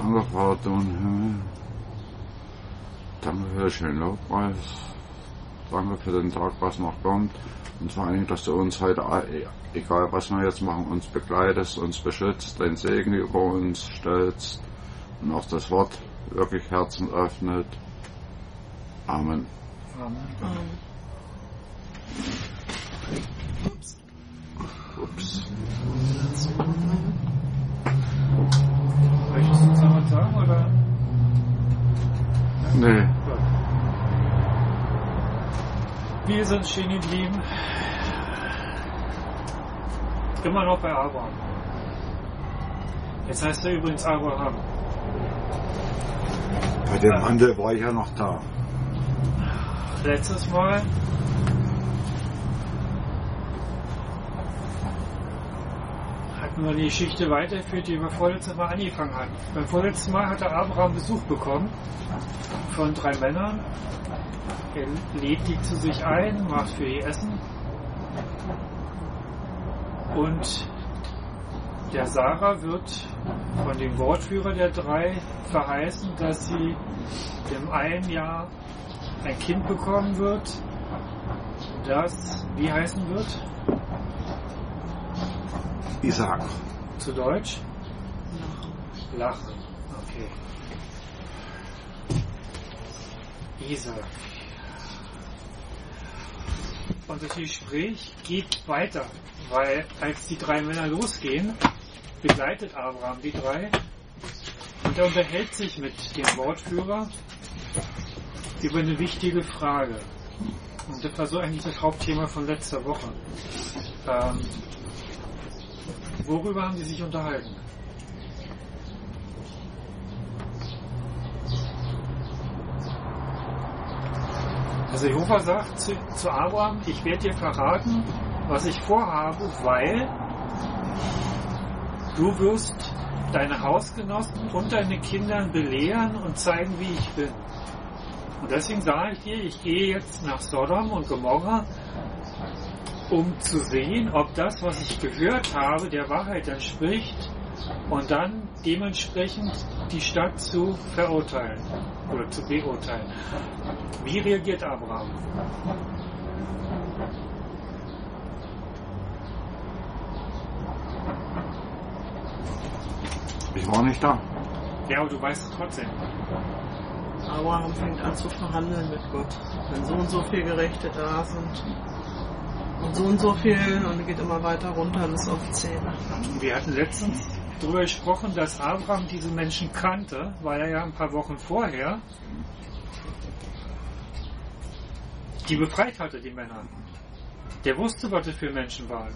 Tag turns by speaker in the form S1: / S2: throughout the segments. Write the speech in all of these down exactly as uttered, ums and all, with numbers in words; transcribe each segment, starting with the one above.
S1: Danke, Vater im Himmel. Danke für den schönen Lobpreis. Danke für den Tag, was noch kommt. Und vor allem, dass du uns heute, egal was wir jetzt machen, uns begleitest, uns beschützt, deinen Segen über uns stellst und auch das Wort wirklich Herzen öffnet. Amen.
S2: Amen.
S3: Amen.
S1: Ups. Ups.
S2: Möchtest du uns noch was sagen, oder?
S1: Nee.
S2: Gut. Wir sind stehen geblieben. Immer noch bei Abraham. Jetzt heißt er übrigens Abraham.
S1: Bei dem Handel war ich ja noch da.
S2: Letztes Mal hatten wir die Geschichte weitergeführt, die wir vorletztes Mal angefangen hatten. Beim vorletzten Mal hatte Abraham Besuch bekommen von drei Männern. Er lädt die zu sich ein, macht für ihr Essen. Und der Sarah wird von dem Wortführer der drei verheißen, dass sie im einen Jahr ein Kind bekommen wird, das wie heißen wird?
S1: Isaac.
S2: Zu Deutsch? Lachen. Okay. Isaac. Und das Gespräch geht weiter, weil als die drei Männer losgehen, begleitet Abraham die drei und er unterhält sich mit dem Wortführer über eine wichtige Frage. Und das war so eigentlich das Hauptthema von letzter Woche. Ähm, worüber haben sie sich unterhalten? Also Jehova sagt zu, zu Abraham, ich werde dir verraten, was ich vorhabe, weil du wirst deine Hausgenossen und deine Kinder belehren und zeigen, wie ich bin. Und deswegen sage ich dir, ich gehe jetzt nach Sodom und Gomorra, um zu sehen, ob das, was ich gehört habe, der Wahrheit entspricht und dann dementsprechend die Stadt zu verurteilen oder zu beurteilen. Wie reagiert Abraham?
S1: Ich war nicht da.
S2: Ja, aber du weißt es trotzdem.
S3: Abraham fängt an zu verhandeln mit Gott. Wenn so und so viele Gerechte da sind und so und so viel und geht immer weiter runter bis auf zehn.
S2: Wir hatten letztens darüber gesprochen, dass Abraham diese Menschen kannte, weil er ja ein paar Wochen vorher die befreit hatte, die Männer. Der wusste, was das für Menschen waren.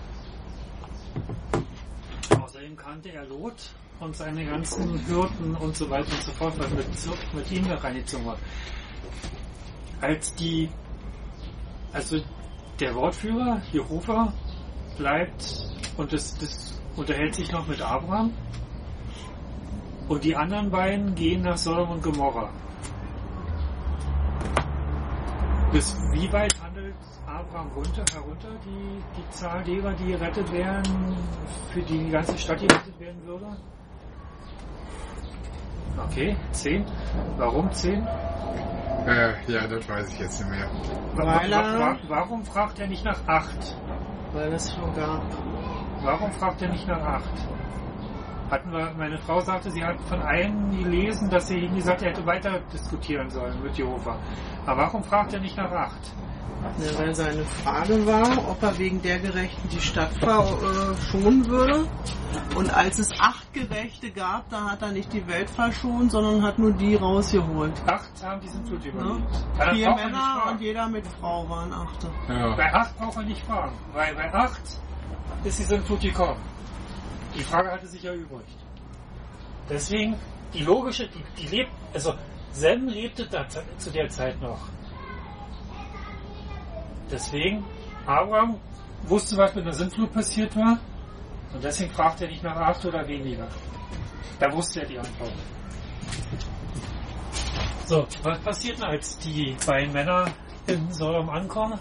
S2: Außerdem kannte er Lot und seine ganzen Hürden und so weiter und so fort, was mit, mit ihm da reingezogen war. Als die, also der Wortführer, Jehova, bleibt und das, das unterhält sich noch mit Abraham und die anderen beiden gehen nach Sodom und Gomorra. Bis wie weit handelt Abraham runter, herunter, die, die Zahl derer, die gerettet werden, für die die ganze Stadt gerettet werden würde? Okay, zehn. Warum zehn?
S4: Äh, ja, das weiß ich jetzt nicht mehr.
S3: Weil er-
S2: Wa- wa- Warum fragt er nicht nach acht?
S3: Weil es schon gab.
S2: Warum fragt er nicht nach acht? Hatten wir, meine Frau sagte, sie hat von einem gelesen, dass sie ihm gesagt hat, er hätte weiter diskutieren sollen mit Jehova. Aber warum fragt er nicht nach acht?
S3: Ja, weil seine Frage war, ob er wegen der Gerechten die Stadt verschonen würde. Und als es acht Gerechte gab, da hat er nicht die Welt verschont, sondern hat nur die rausgeholt.
S2: Acht haben diesen Flut überlebt.
S3: Ne?
S2: Ja, dann
S3: Vier
S2: braucht er nicht
S3: Männer
S2: fragen.
S3: und jeder mit Frau waren Achte.
S4: Ja.
S2: Bei acht braucht er nicht fragen, weil bei acht ist die Sintflut gekommen. Die Frage hatte sich ja übrig. Deswegen, die logische, die, die lebt, also Sem lebte da, zu der Zeit noch. Deswegen, Abraham wusste, was mit der Sintflut passiert war und deswegen fragte er nicht nach acht oder weniger. Da wusste er die Antwort. So, was passiert denn, als die beiden Männer in Sodom ankommen?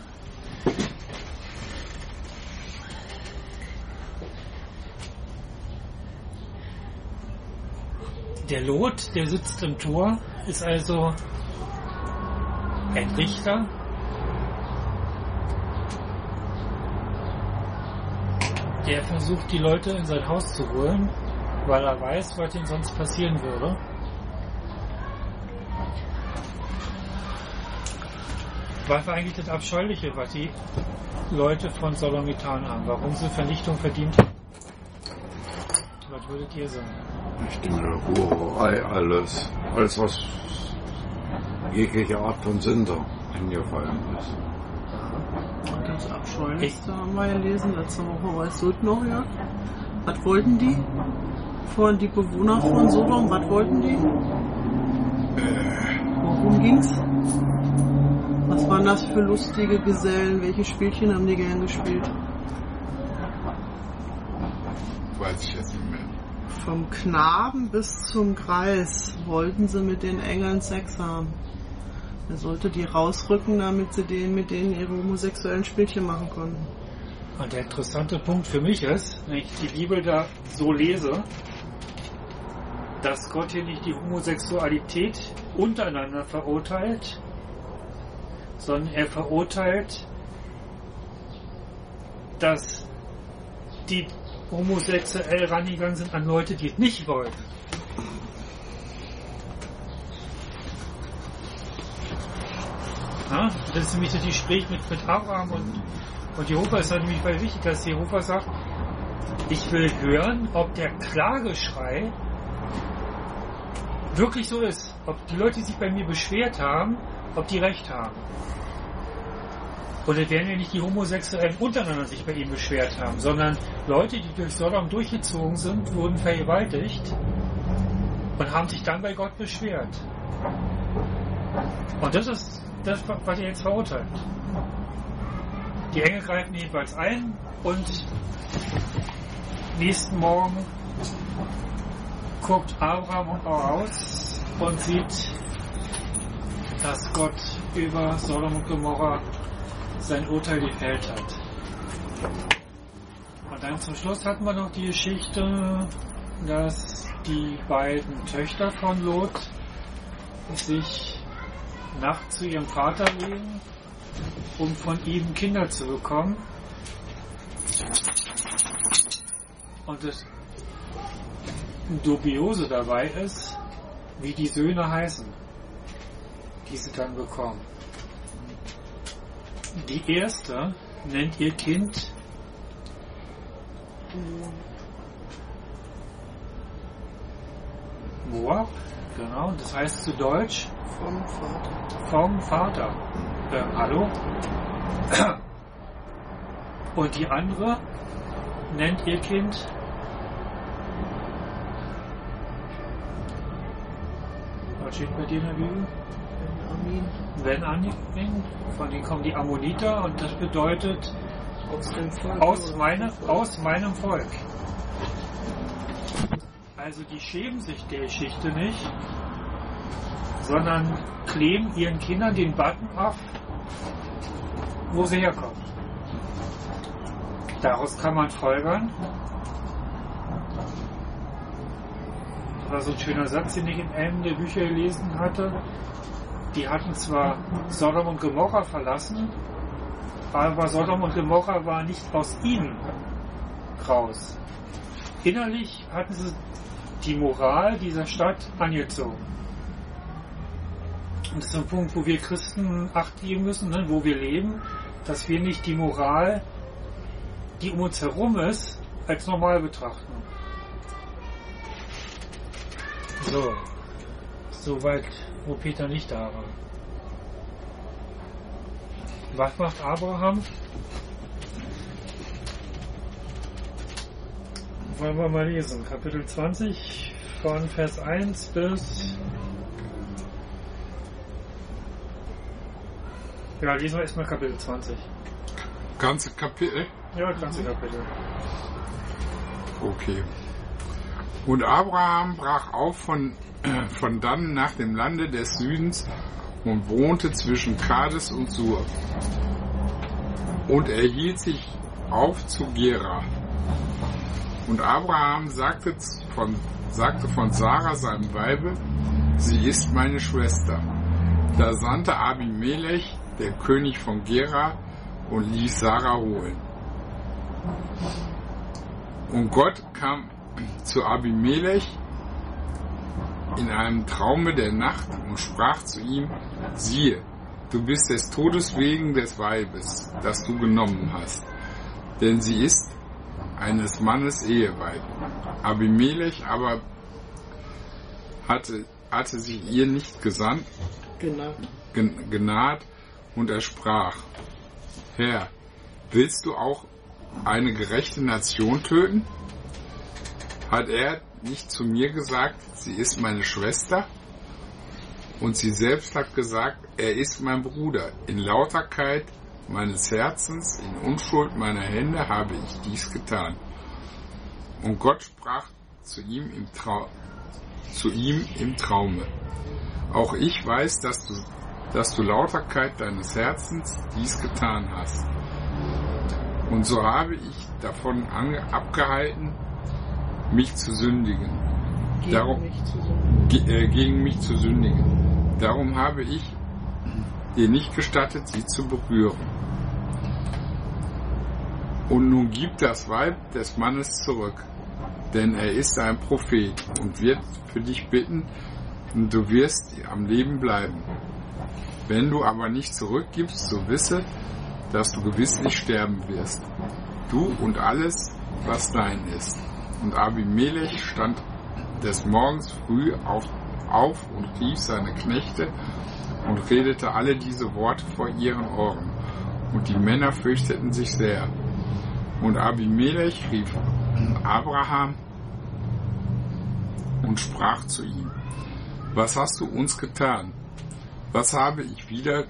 S2: Der Lot, der sitzt im Tor, ist also ein Richter. Der versucht, die Leute in sein Haus zu holen, weil er weiß, was ihnen sonst passieren würde. Was war eigentlich das Abscheuliche, was die Leute von Sodom getan haben? Warum sie Vernichtung verdient haben? Was würdet ihr sagen?
S1: Ich denke, Hurerei, alles. Alles, was jegliche Art von Sünde eingefallen ist.
S3: Das Abscheulichste haben wir gelesen letzte Woche, weißt du noch, ja? Was wollten die? Von die Bewohner von Sodom, was wollten die? Worum ging's? Was waren das für lustige Gesellen? Welche Spielchen haben die gern gespielt?
S4: Weiß ich jetzt nicht mehr.
S3: Vom Knaben bis zum Greis wollten sie mit den Engeln Sex haben. Er sollte die rausrücken, damit sie den, mit denen ihre homosexuellen Spielchen machen konnten.
S2: Und der interessante Punkt für mich ist, wenn ich die Bibel da so lese, dass Gott hier nicht die Homosexualität untereinander verurteilt, sondern er verurteilt, dass die homosexuell rangegangen sind an Leute, die es nicht wollen. Ja, das ist nämlich das Gespräch mit, mit Abraham und, und Jehova. Es ist nämlich weil wichtig, dass Jehova sagt, ich will hören, ob der Klageschrei wirklich so ist. Ob die Leute, die sich bei mir beschwert haben, ob die recht haben. Und es werden ja nicht die Homosexuellen untereinander sich bei ihm beschwert haben, sondern Leute, die durch Sodom durchgezogen sind, wurden vergewaltigt und haben sich dann bei Gott beschwert. Und das ist das, was er jetzt verurteilt. Die Engel greifen jedenfalls ein und nächsten Morgen guckt Abraham aus und sieht, dass Gott über Sodom und Gomorra sein Urteil gefällt hat. Und dann zum Schluss hatten wir noch die Geschichte, dass die beiden Töchter von Lot sich nachts zu ihrem Vater legen, um von ihm Kinder zu bekommen. Und das Dubiose dabei ist, wie die Söhne heißen, die sie dann bekommen. Die erste nennt ihr Kind Moab, genau, das heißt zu Deutsch
S3: Vom Vater.
S2: Vom Vater. Äh, hallo? Und die andere nennt ihr Kind was steht bei dir in der Bibel? Wenn Amin, von denen kommen die Ammoniter und das bedeutet
S3: Aus dem Volk.
S2: aus, meine, aus meinem Volk. Also die schämen sich der Geschichte nicht, sondern kleben ihren Kindern den Button auf, wo sie herkommen. Daraus kann man folgern. Das war so ein schöner Satz, den ich in einem der Bücher gelesen hatte. Die hatten zwar Sodom und Gomorra verlassen, aber Sodom und Gomorra war nicht aus ihnen raus. Innerlich hatten sie die Moral dieser Stadt angezogen. Und das ist ein Punkt, wo wir Christen Acht geben müssen, ne, wo wir leben, dass wir nicht die Moral, die um uns herum ist, als normal betrachten. So, soweit, wo Peter nicht da war. Was macht Abraham? Wollen wir mal lesen. Kapitel zwanzig von Vers eins bis... Ja, lesen wir erstmal Kapitel zwanzig.
S4: Ganze Kapitel?
S2: Ja, ganze Kapitel.
S4: Okay. Und Abraham brach auf von, äh, von dann nach dem Lande des Südens und wohnte zwischen Kades und Sur. Und er hielt sich auf zu Gera. Und Abraham sagte von, sagte von Sarah, seinem Weibe, sie ist meine Schwester. Da sandte Abimelech, der König von Gerar, und ließ Sarah holen. Und Gott kam zu Abimelech in einem Traume der Nacht und sprach zu ihm, siehe, du bist des Todes wegen des Weibes, das du genommen hast, denn sie ist eines Mannes Eheweib. Abimelech aber hatte, hatte sich ihr nicht gesandt,
S3: Genau.
S4: gen- genaht, und er sprach, Herr, willst du auch eine gerechte Nation töten? Hat er nicht zu mir gesagt, sie ist meine Schwester? Und sie selbst hat gesagt, er ist mein Bruder. In Lauterkeit meines Herzens, in Unschuld meiner Hände habe ich dies getan. Und Gott sprach zu ihm im, Trau- zu ihm im Traume. Auch ich weiß, dass du, dass du Lauterkeit deines Herzens dies getan hast. Und so habe ich davon ange- abgehalten, mich zu sündigen.
S3: Gegen
S4: Darum,
S3: mich zu sündigen.
S4: ge- äh, gegen mich zu sündigen. Darum habe ich dir nicht gestattet, sie zu berühren. Und nun gib das Weib des Mannes zurück, denn er ist ein Prophet und wird für dich bitten, und du wirst am Leben bleiben. Wenn du aber nicht zurückgibst, so wisse, dass du gewisslich sterben wirst, du und alles, was dein ist. Und Abimelech stand des Morgens früh auf, auf und rief seine Knechte und redete alle diese Worte vor ihren Ohren. Und die Männer fürchteten sich sehr. Und Abimelech rief Abraham und sprach zu ihm, was hast du uns getan? Was habe ich wieder,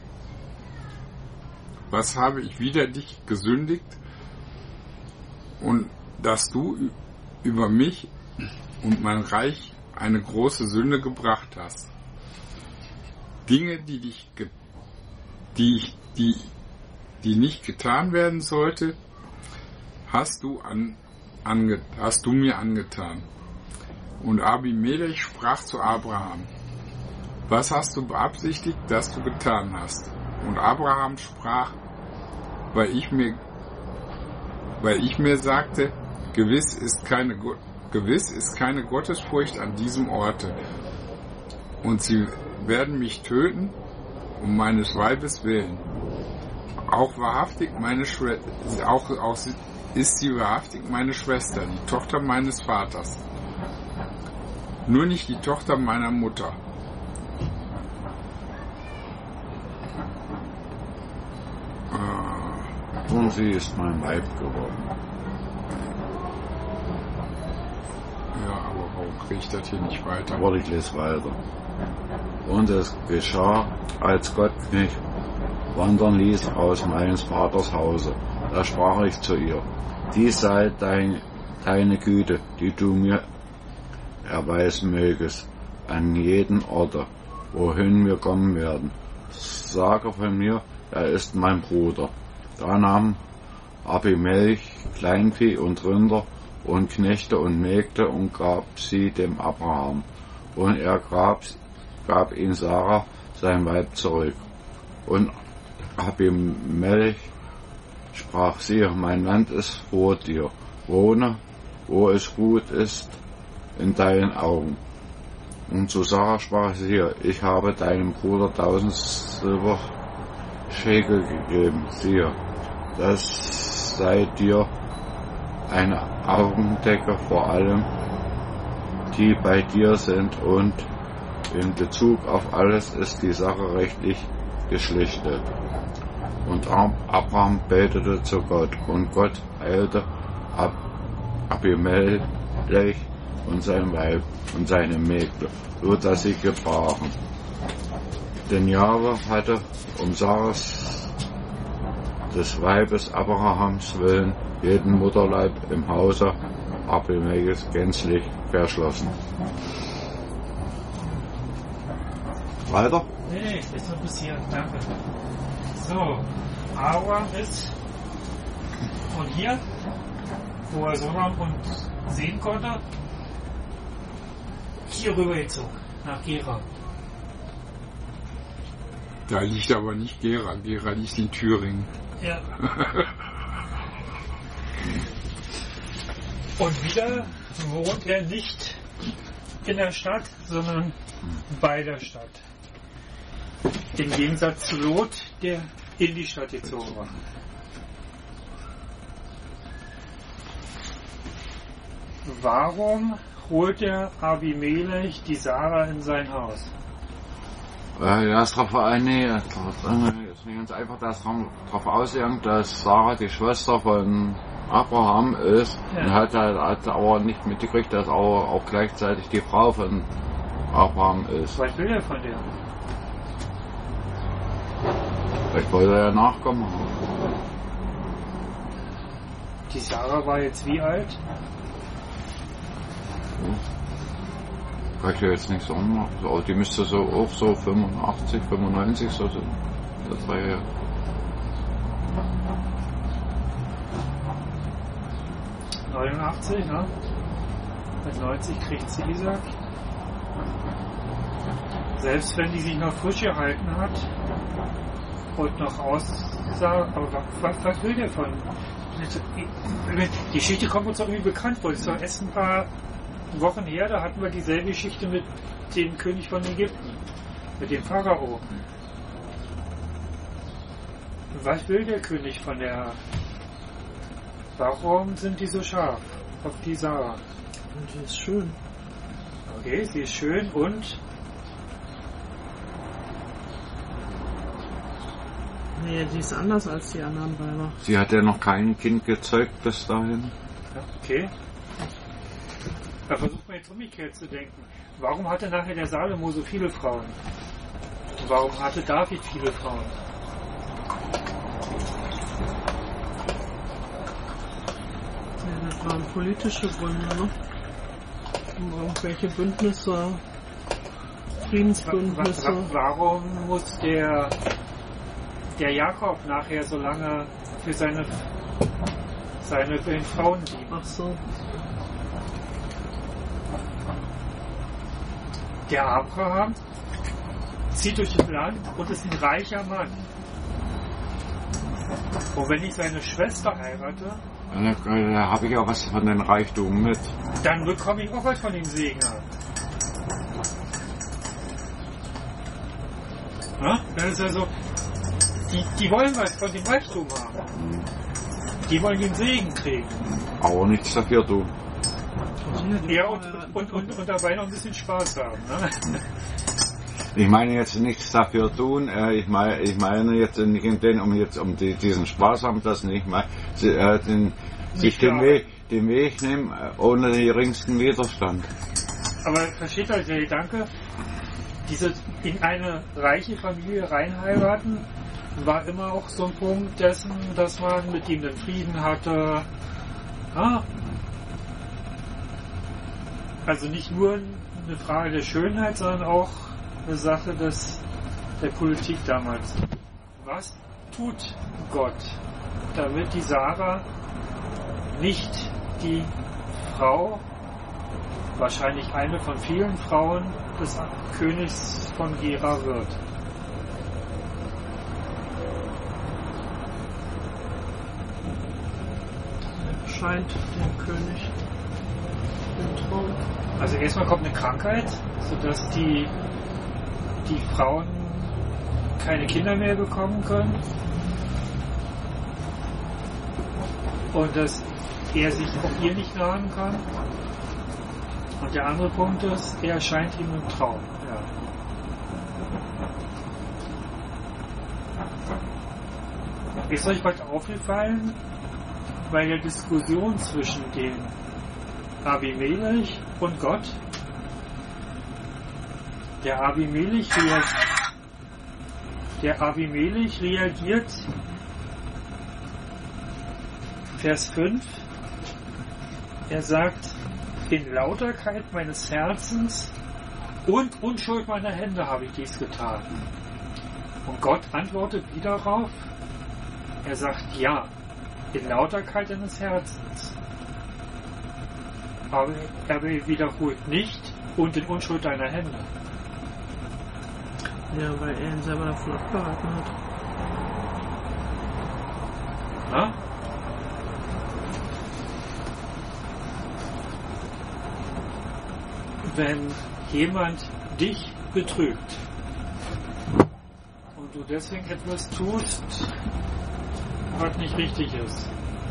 S4: was habe ich wider dich gesündigt? Und dass du über mich und mein Reich eine große Sünde gebracht hast. Dinge, die dich, ge- die, ich- die, die nicht getan werden sollte, hast du an, ange, hast du mir angetan. Und Abimelech sprach zu Abraham, was hast du beabsichtigt, dass du getan hast? Und Abraham sprach, weil ich mir, weil ich mir sagte, gewiss ist keine, Go- gewiss ist keine Gottesfurcht an diesem Orte. Und sie werden mich töten, um meines Weibes willen. Auch wahrhaftig meine Schwester, auch, auch ist sie wahrhaftig meine Schwester, die Tochter meines Vaters. Nur nicht die Tochter meiner Mutter. Äh,
S1: Und sie ist mein Weib geworden.
S4: ja, aber warum kriege ich das hier nicht weiter?
S1: Aber ich lese weiter. Und es geschah, als Gott mich wandern ließ aus meines Vaters Hause. Da sprach ich zu ihr, dies sei dein, deine Güte, die du mir erweisen mögest, an jeden Orte, wohin wir kommen werden. Sage von mir, er ist mein Bruder. Da nahm Abimelech Kleinvieh und Rinder und Knechte und Mägde und gab sie dem Abraham. Und er gab, gab ihn Sarah, sein Weib, zurück. Und Abimelech sprach, siehe, mein Land ist vor dir, wohne, wo es gut ist in deinen Augen. Und zu Sarah sprach sie, siehe, ich habe deinem Bruder tausend Silberschekel gegeben, siehe, das sei dir eine Augendecke vor allem, die bei dir sind, und in Bezug auf alles ist die Sache rechtlich geschlichtet. Und Abraham betete zu Gott, und Gott heilte Ab Abimelech und sein Weib und seine Mägde, so dass sie gebrachen. Denn Jahwe hatte um Sarahs des Weibes Abrahams willen jeden Mutterleib im Hause Abimelechs gänzlich verschlossen. Weiter?
S2: Nee, ist noch bis hier. Danke. So, Abraham ist von hier, wo er Sodom und sehen konnte, hier rübergezogen, nach Gera.
S4: Da liegt aber nicht Gera. Gera liegt in Thüringen.
S2: Ja. Und wieder wohnt er nicht in der Stadt, sondern bei der Stadt. Im Gegensatz zu Lot, der in die Stadt gezogen war. Warum holt der Abimelech die Sarah in sein Haus?
S1: Äh, ja, ist drauf, äh, nee, ist ganz einfach darauf ausgegangen, dass Sarah die Schwester von Abraham ist, ja. Und hat, hat aber nicht mitgekriegt, dass auch, auch gleichzeitig die Frau von Abraham ist.
S2: Was will er von der?
S1: Vielleicht wollte er ja Nachkommen haben.
S2: Die Sarah war jetzt wie alt?
S1: Kann ich ja jetzt nicht sagen. Also die müsste so auch so fünfundachtzig, fünfundneunzig so sind. Das war ja.
S2: neunundachtzig, ne? Mit neunzig kriegt sie Isaac. Selbst wenn die sich noch frisch gehalten hat und noch aussah, aber was, was will der von? Die Geschichte kommt uns doch irgendwie bekannt vor. Das ist doch erst ein paar Wochen her, da hatten wir dieselbe Geschichte mit dem König von Ägypten, mit dem Pharao. Was will der König von der? Warum sind die so scharf auf die Sarah?
S3: Und die ist schön.
S2: Okay, sie ist schön und?
S3: Nee, die ist anders als die anderen Weiber.
S1: Sie hat ja noch kein Kind gezeugt bis dahin.
S2: Ja, okay. Da versucht man jetzt umgekehrt zu denken. Warum hatte nachher der Salomo so viele Frauen? Und warum hatte David viele Frauen?
S3: Ja, das waren politische Gründe, ne? Um irgendwelche Bündnisse, Friedensbündnisse.
S2: Wa- wa- warum muss der, der Jakob nachher so lange für seine, seine für den Frauen dienen?
S3: Ach so.
S2: Der Abraham zieht durch das Land und ist ein reicher Mann. Und wenn ich seine Schwester heirate,
S1: Da, da habe ich auch was von den Reichtum mit.
S2: dann bekomme ich auch was von dem Segen ab. Ja? Das ist also, die, die wollen was von dem Reichtum haben. Die wollen den Segen kriegen.
S1: Aber nichts dafür tun.
S2: Ja, und, und, und, und dabei noch ein bisschen Spaß haben. Ne?
S1: Ich meine jetzt nichts dafür tun, äh, ich meine ich meine jetzt nicht in den, um jetzt um die, diesen Spaß haben, das nicht, mal, sie, äh, den, sich den Weg, den Weg nehmen, äh, ohne den geringsten Widerstand.
S2: Aber versteht euch der Gedanke, diese in eine reiche Familie reinheiraten, war immer auch so ein Punkt dessen, dass man mit ihm den Frieden hatte. Ah. Also nicht nur eine Frage der Schönheit, sondern auch eine Sache des, der Politik damals. Was tut Gott, damit die Sarah nicht die Frau, wahrscheinlich eine von vielen Frauen des Königs von Gera wird?
S3: Scheint dem König im Traum.
S2: Also erstmal kommt eine Krankheit, sodass die, die Frauen keine Kinder mehr bekommen können. Und dass er sich auch ihr nicht nahen kann. Und der andere Punkt ist, er erscheint ihm im Traum. Ja. Ist euch was aufgefallen bei der Diskussion zwischen dem Abimelech und Gott? Der Abimelech reagiert, der Abimelech reagiert, Vers fünf, er sagt, in Lauterkeit meines Herzens und Unschuld meiner Hände habe ich dies getan. Und Gott antwortet wieder darauf, er sagt, ja, in Lauterkeit deines Herzens. Aber er wiederholt nicht, und in Unschuld deiner Hände.
S3: Ja, weil er ihn selber davon abgehalten hat.
S2: Na? Wenn jemand dich betrügt und du deswegen etwas tust, was nicht richtig ist,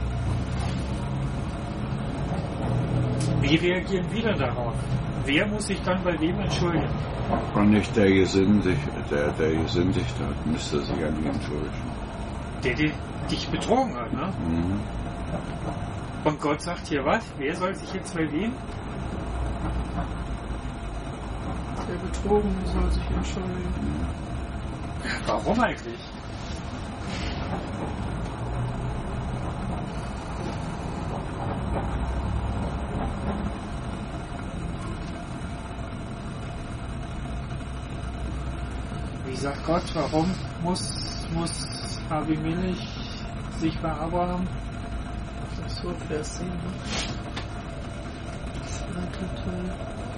S2: wie reagieren wir dann darauf? Wer muss sich dann bei wem entschuldigen?
S1: Und nicht der Gesündigte, der, der Gesündigte hat, müsste sich an ihn entschuldigen.
S2: Der, der dich betrogen hat, ne?
S1: Mhm.
S2: Und Gott sagt hier was? Wer soll sich jetzt bei wem?
S3: Der Betrogene soll sich entschuldigen.
S2: Warum eigentlich? Wie sagt Gott, warum muss, muss Abimelech sich bei Abraham?
S3: Das ist so Vers sieben. Zweiter Teil.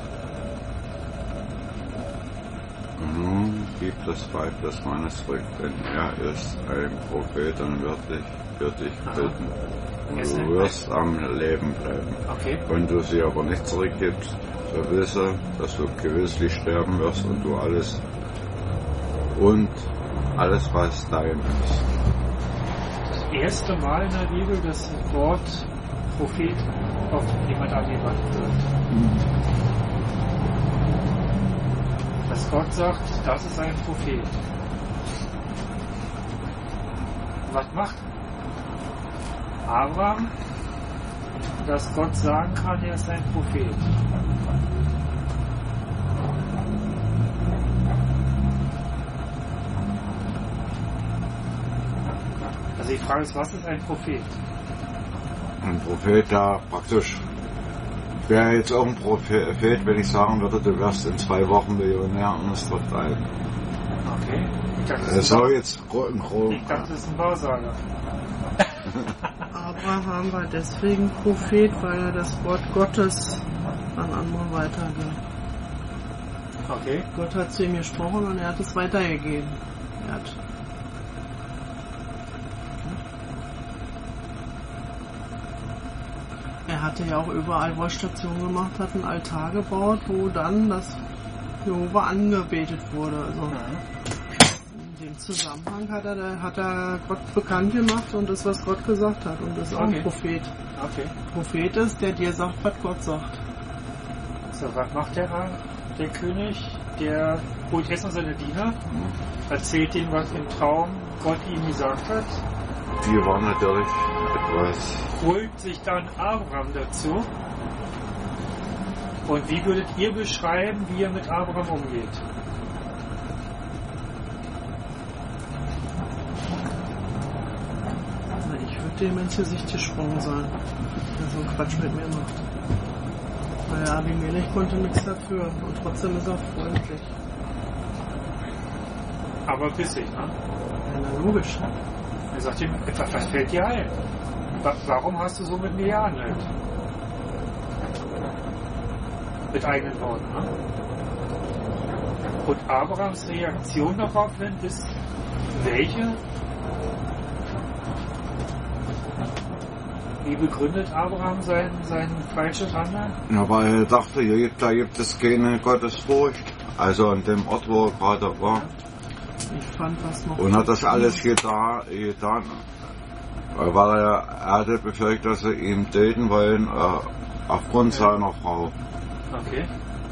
S1: Nun gib das Weib des Mannes zurück, denn er ist ein Prophet und wird dich für dich bitten. Und du wirst am Leben bleiben.
S2: Okay.
S1: Wenn du sie aber nicht zurückgibst, so wisse, dass du gewisslich sterben wirst und du alles und alles, was dein ist.
S2: Das erste Mal in der Bibel, dass das Wort Prophet auf jemand angewandt wird. Dass Gott sagt, das ist ein Prophet. Was macht Abraham, dass Gott sagen kann, er ist ein Prophet? Also die Frage ist, was ist ein Prophet?
S1: Ein Prophet, der praktisch wäre jetzt auch ein Prophet, wenn ich sagen würde, du wirst in zwei Wochen Millionär und es trifft ein.
S2: Okay. Ich dachte, das
S1: Das
S2: ist
S1: soll
S2: ein
S1: jetzt im Groben.
S2: Ich dachte, das ist ein Wahrsager.
S3: Abraham war deswegen Prophet, weil er das Wort Gottes an andere weitergab.
S2: Okay.
S3: Gott hat zu ihm gesprochen und er hat es weitergegeben. Er hat Er hatte ja auch überall, wo er Station gemacht hat, einen Altar gebaut, wo dann das Jehova angebetet wurde. Also in dem Zusammenhang hat er, hat er Gott bekannt gemacht und das, was Gott gesagt hat. Und das ist auch
S2: Okay.
S3: ein Prophet.
S2: Okay.
S3: Prophet ist, der dir sagt, was Gott sagt.
S2: So, was macht der, der König? Der holt jetzt noch seine Diener, erzählt ihm, was im Traum Gott ihm gesagt hat,
S1: Die war natürlich etwas.
S2: holt sich dann Abraham dazu. Und wie würdet ihr beschreiben, wie er mit Abraham umgeht?
S3: Na, ich würde dem ins Gesicht gesprungen sein, der so einen Quatsch mit mir macht. Weil Abimelech konnte nichts dafür und trotzdem ist er freundlich.
S2: Aber bissig, ne?
S3: Ja, na, logisch.
S2: Er sagt ihm, was, was fällt dir ein? Wa- Warum hast du so mit mir gehandelt? Mit eigenen Worten, ne? Und Abrahams Reaktion daraufhin ist welche? Wie begründet Abraham sein, sein falsches Handeln?
S1: Ja, weil er dachte, hier gibt, da gibt es keine Gottesfurcht. Also an dem Ort, wo er gerade war.
S3: Ich fand was noch.
S1: Und hat das alles getan, getan weil er, er hatte befürchtet, dass sie ihn töten wollen, äh, aufgrund seiner Frau.
S2: Okay.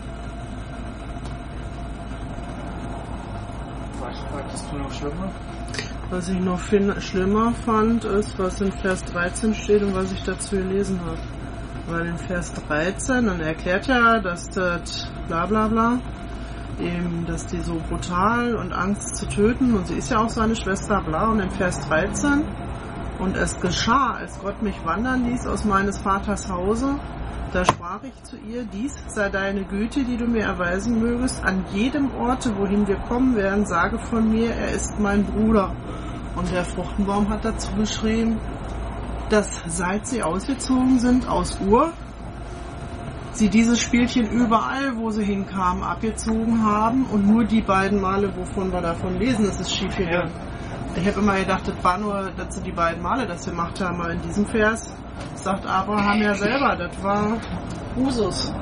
S2: Was fandest du noch schlimmer?
S3: Was ich noch fin- schlimmer fand, ist, was in Vers dreizehn steht und was ich dazu gelesen habe. Weil in Vers dreizehn, dann erklärt ja, dass das bla bla bla, eben, dass die so brutal und Angst zu töten, und sie ist ja auch seine Schwester, bla, und in Vers dreizehn, und es geschah, als Gott mich wandern ließ aus meines Vaters Hause, da sprach ich zu ihr, dies sei deine Güte, die du mir erweisen mögest, an jedem Orte, wohin wir kommen werden, sage von mir, er ist mein Bruder. Und der Fruchtenbaum hat dazu geschrieben, dass seit sie ausgezogen sind aus Ur, sie dieses Spielchen überall, wo sie hinkamen, abgezogen haben und nur die beiden Male, wovon wir davon lesen, ist es schief gegangen. Ja. Ich habe immer gedacht, das war nur, dass sie die beiden Male das gemacht haben, aber in diesem Vers sagt Abraham ja selber, das war Usus.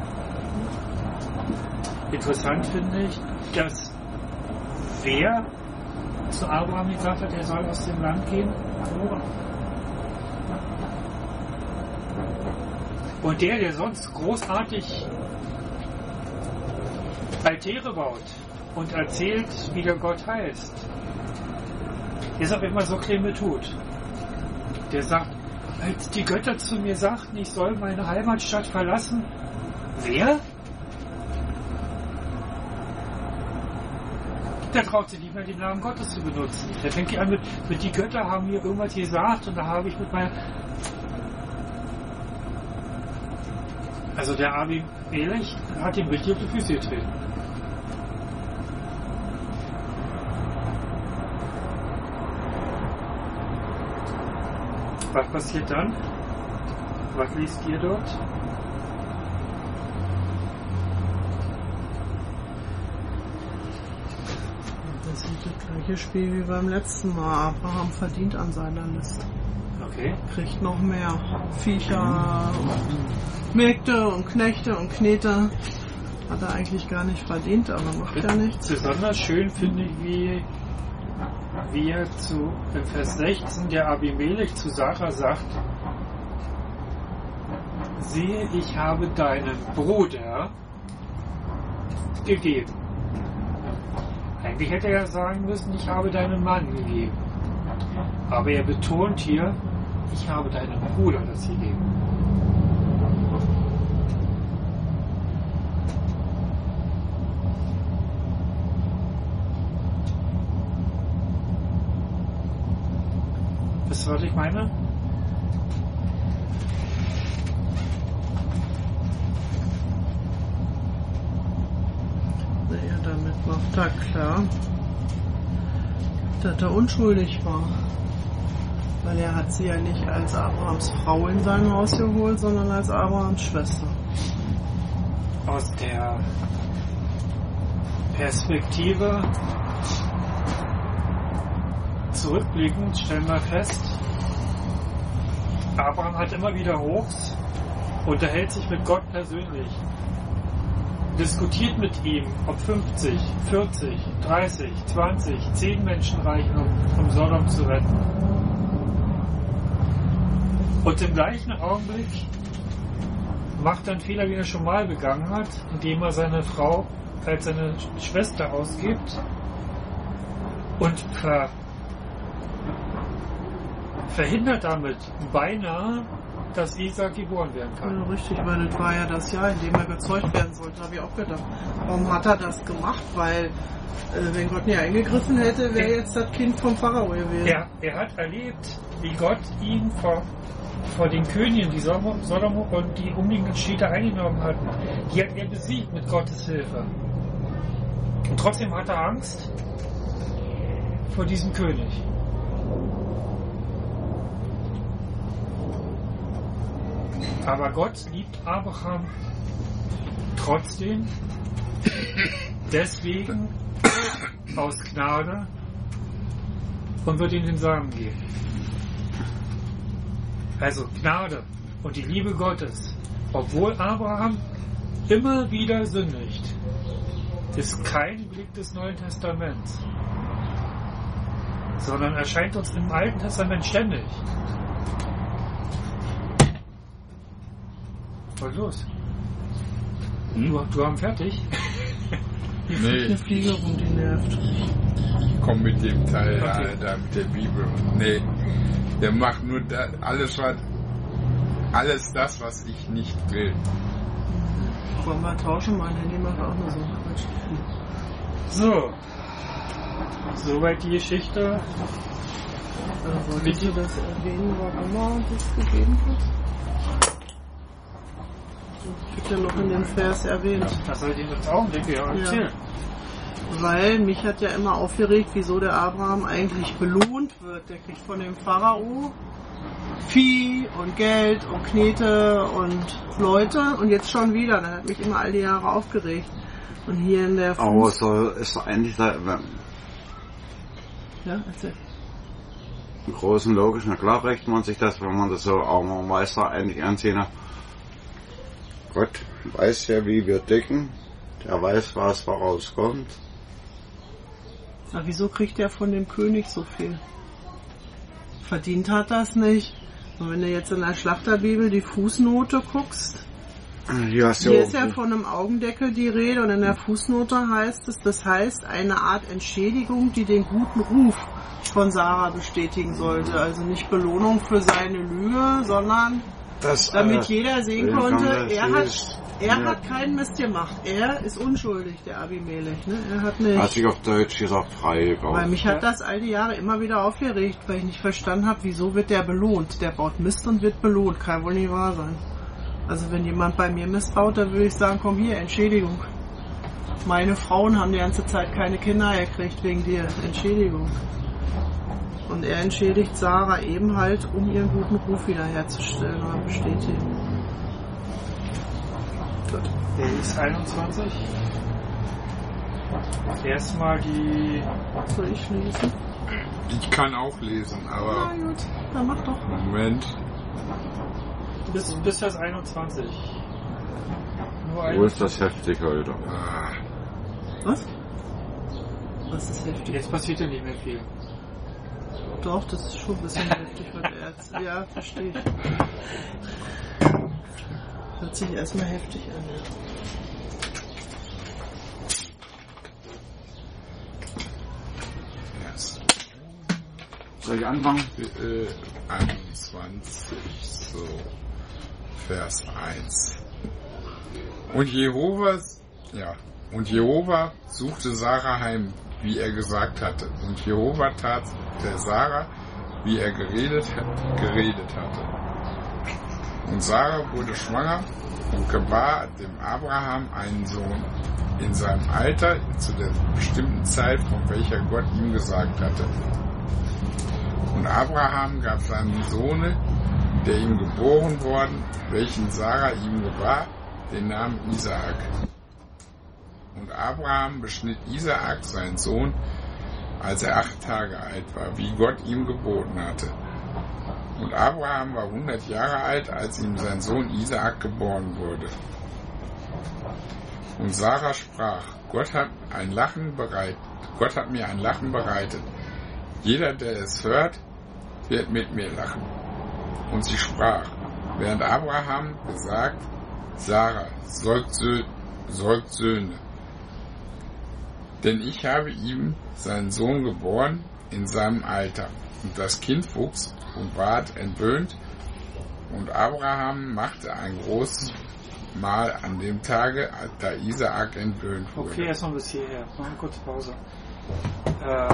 S2: Interessant finde ich, dass wer zu Abraham gesagt hat, er soll aus dem Land gehen? Noah. Und der, der sonst großartig Altäre baut und erzählt, wie der Gott heißt, der ist aber immer so Klemme tut. Der sagt, als die Götter zu mir sagten, ich soll meine Heimatstadt verlassen, wer? Der traut sich nicht mehr, den Namen Gottes zu benutzen. Der fängt an mit, mit die Götter haben mir irgendwas gesagt und da habe ich mit meiner... Also der Abimelech hat ihm richtig auf die Füße getreten. Was passiert dann? Was liest ihr dort?
S3: Das ist das gleiche Spiel wie beim letzten Mal. Abraham verdient an seiner Liste.
S2: Okay.
S3: Kriegt noch mehr Viecher und Mägde und Knechte und Knete. Hat er eigentlich gar nicht verdient, aber macht ja nichts.
S2: Besonders schön finde ich, wie, wie er zu, im Vers sechzehn der Abimelech zu Sarah sagt, siehe, ich habe deinen Bruder gegeben. Eigentlich hätte er sagen müssen, ich habe deinen Mann gegeben. Aber er betont hier, ich habe deinem Bruder das gegeben. Wisst ihr, was ich meine?
S3: Naja, damit macht er klar, dass er unschuldig war. Weil er hat sie ja nicht als Abrahams Frau in sein Haus geholt, sondern als Abrahams Schwester.
S2: Aus der Perspektive zurückblickend stellen wir fest, Abraham hat immer wieder Hochs, unterhält sich mit Gott persönlich, diskutiert mit ihm, ob fünfzig, vierzig, dreißig, zwanzig, zehn Menschen reichen, um, um Sodom zu retten. Und im gleichen Augenblick macht er einen Fehler, den er schon mal begangen hat, indem er seine Frau als seine Schwester ausgibt und ver verhindert damit beinahe, dass Isaac geboren werden kann.
S3: Ja, richtig, weil das war ja das Jahr, in dem er gezeugt werden sollte, habe ich auch gedacht. Warum hat er das gemacht? Weil, äh, wenn Gott nie eingegriffen hätte, wäre jetzt das Kind vom Pharao gewesen.
S2: Er, er hat erlebt, wie Gott ihn vor, vor den Königen, die Sodom und die umliegenden Städte eingenommen hatten. Die hat er besiegt mit Gottes Hilfe. Und trotzdem hat er Angst vor diesem König. Aber Gott liebt Abraham trotzdem, deswegen aus Gnade und wird ihm den Samen geben. Also Gnade und die Liebe Gottes, obwohl Abraham immer wieder sündigt, ist kein Blick des Neuen Testaments, sondern erscheint uns im Alten Testament ständig. Was los? Hm? Du, du haben fertig?
S3: Hier fliegt eine Fliege rum, die nervt.
S4: Komm mit dem Teil
S2: Okay.
S4: da, da mit der Bibel. Nee, der macht nur da, alles, was, alles das, was ich nicht will.
S3: Wollen wir tauschen? Mein Handy macht auch nur so Quatsch.
S2: So. Soweit die Geschichte.
S3: Äh, wolltest du das erwähnen, warum er das gegeben hat? Das wird ja noch in dem Vers erwähnt.
S2: Das soll ich Ihnen jetzt Augenblick ja erzählen.
S3: Ja. Weil mich hat ja immer aufgeregt, wieso der Abraham eigentlich belohnt wird. Der kriegt von dem Pharao Vieh und Geld und Knete und Leute und jetzt schon wieder. Das hat mich immer all die Jahre aufgeregt. Und hier in der Fuß...
S1: Aber so ist eigentlich da,
S3: ja, erzähl.
S1: im Großen logisch, na klar rechnet man sich das, wenn man das so, aber man weiß da eigentlich ernsthaft, Gott weiß ja, wie wir dicken, der weiß, was daraus kommt.
S3: Na, wieso kriegt er von dem König so viel? Verdient hat das nicht. Und wenn du jetzt in der Schlachterbibel die Fußnote guckst,
S1: Ja, so.
S3: hier ist ja von einem Augendeckel die Rede und in der Fußnote heißt es, das heißt eine Art Entschädigung, die den guten Ruf von Sarah bestätigen sollte. Also nicht Belohnung für seine Lüge, sondern
S1: Das,
S3: damit
S1: äh,
S3: jeder sehen
S1: den
S3: konnte,
S1: kann das
S3: er hat,
S1: nicht.
S3: er
S1: Ja.
S3: hat keinen Mist gemacht. Er ist unschuldig, der Abimelech. Ne? Er hat nicht.
S1: Hat sich auf Deutsch gesagt frei gekauft.
S3: Weil mich hat das all die Jahre immer wieder aufgeregt, weil ich nicht verstanden habe, wieso wird der belohnt. Der baut Mist und wird belohnt. Kann wohl nicht wahr sein. Also wenn jemand bei mir Mist baut, dann würde ich sagen, komm hier, Entschädigung. Meine Frauen haben die ganze Zeit keine Kinder gekriegt wegen dir. Entschädigung. Und er entschädigt Sarah eben halt, um ihren guten Ruf wiederherzustellen oder bestätigen. Gut.
S2: Der ist einundzwanzig. Erstmal die.
S3: Soll ich lesen?
S4: Ich kann auch lesen,
S3: Na
S4: aber
S3: gut, dann mach doch.
S4: Moment.
S2: Bis, bis das einundzwanzig. Nur
S1: Wo ist
S2: einundzwanzig.
S1: das heftig heute?
S4: Ah,
S3: Was? Was ist heftig?
S2: Jetzt passiert ja nicht mehr viel.
S3: Doch, das ist schon ein bisschen heftig, was er erzählt. Ja, verstehe ich. Hört sich erstmal heftig an. Ja.
S4: yes.
S1: Soll ich anfangen?
S4: äh, einundzwanzig, so, Vers eins. Und Jehova, ja, und Jehova suchte Sarah heim, wie er gesagt hatte. Und Jehova tat der Sarah, wie er geredet, geredet hatte. Und Sarah wurde schwanger und gebar dem Abraham einen Sohn in seinem Alter zu der bestimmten Zeit, von welcher Gott ihm gesagt hatte. Und Abraham gab seinem Sohne, der ihm geboren worden, welchen Sarah ihm gebar, den Namen Isaak. Und Abraham beschnitt Isaak, seinen Sohn, als er acht Tage alt war, wie Gott ihm geboten hatte. Und Abraham war hundert Jahre alt, als ihm sein Sohn Isaak geboren wurde. Und Sarah sprach, Gott hat ein Lachen bereitet, Gott hat mir ein Lachen bereitet. Jeder, der es hört, wird mit mir lachen. Und sie sprach, während Abraham gesagt, Sarah säugt Söhne. Denn ich habe ihm seinen Sohn geboren in seinem Alter. Und das Kind wuchs und ward entwöhnt. Und Abraham machte ein großes Mahl an dem Tage, da Isaak entwöhnt wurde.
S2: Okay, erstmal bis hierher. Machen wir eine kurze Pause. Äh,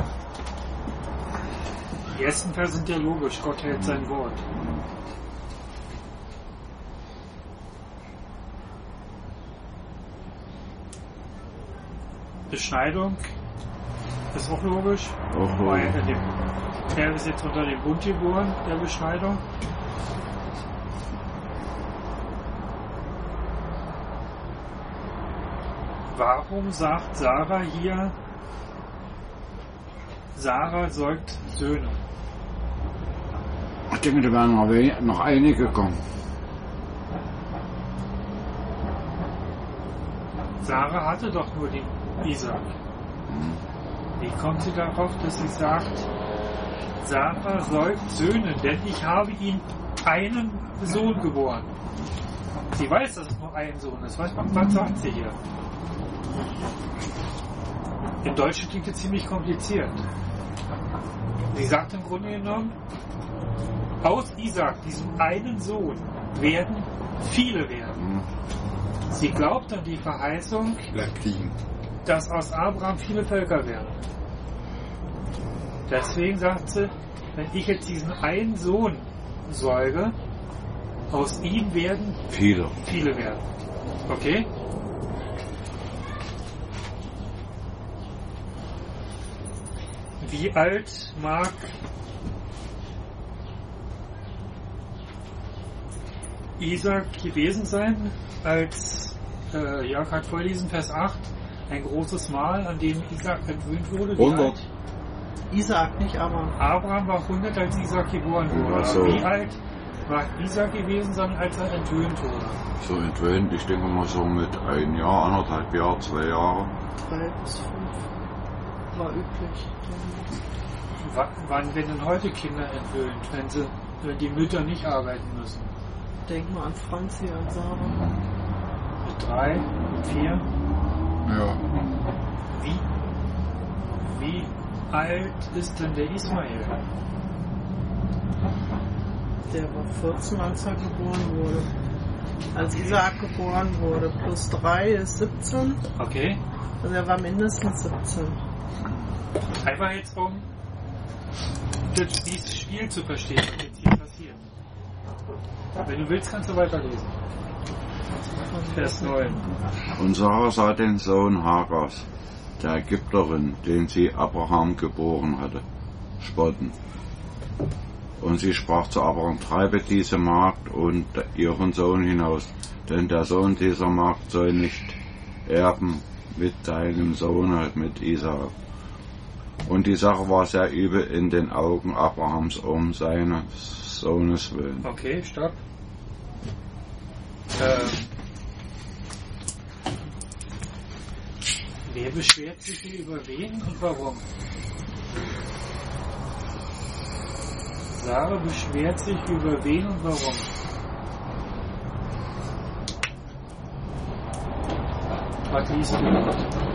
S2: die ersten Verse sind ja logisch. Gott hält sein Wort. Beschneidung ist auch logisch.
S1: Oh,
S2: Weil er, dem, er ist jetzt unter dem Bund geboren, der Beschneidung. Warum sagt Sarah hier, Sarah säugt Söhne?
S1: Ich denke, da werden noch, we- noch einige kommen.
S2: Sarah hatte doch nur den Isaak. Wie kommt sie darauf, dass sie sagt, Sarah säugt Söhne, denn ich habe ihm einen Sohn geboren. Sie weiß, dass es nur ein Sohn ist. Was, was sagt sie hier? Im Deutschen klingt es ziemlich kompliziert. Sie sagt im Grunde genommen, aus Isaak, diesem einen Sohn, werden viele werden. Sie glaubt an die Verheißung,
S4: Bleibt liegen.
S2: dass aus Abraham viele Völker werden. Deswegen sagt sie, wenn ich jetzt diesen einen Sohn säuge, aus ihm werden
S1: Viele.
S2: viele werden. Okay? Wie alt mag Isaac gewesen sein, als äh, Jörg hat vorgelesen, Vers acht, ein großes Mahl, an dem Isaac entwöhnt wurde? Wie
S1: hundert.
S2: alt?
S3: Isaac, nicht Abraham.
S2: Abraham war hundert, als Isaac geboren wurde.
S1: Ach so.
S2: Wie alt war Isaac gewesen sein, als er entwöhnt wurde?
S1: So entwöhnt, ich denke mal so mit ein Jahr, anderthalb Jahr, zwei Jahre.
S3: Drei bis fünf war üblich.
S2: W wann werden heute Kinder entwöhnt, wenn sie, wenn die Mütter nicht arbeiten müssen?
S3: Denk mal an Franzi, an Sarah.
S2: Mit drei, mit vier?
S4: Ja.
S2: Wie, wie alt ist denn der Ismael?
S3: Der war vierzehn, als er geboren wurde. Als Isaac geboren wurde, plus drei ist siebzehn.
S2: Okay.
S3: Also er war mindestens siebzehn.
S2: Einfach jetzt, um das, dieses Spiel zu verstehen, was jetzt hier passiert. Wenn du willst, kannst du weiterlesen. Vers neun.
S1: Und Sarah sah den Sohn Hagars, der Ägypterin, den sie Abraham geboren hatte, spotten. Und sie sprach zu Abraham, treibe diese Magd und ihren Sohn hinaus, denn der Sohn dieser Magd soll nicht erben mit deinem Sohn, mit Isaak. Und die Sache war sehr übel in den Augen Abrahams um seines Sohnes willen.
S2: Okay, stopp. Ähm, wer beschwert sich hier über wen und warum? Sarah beschwert sich über wen und warum? Was liest du?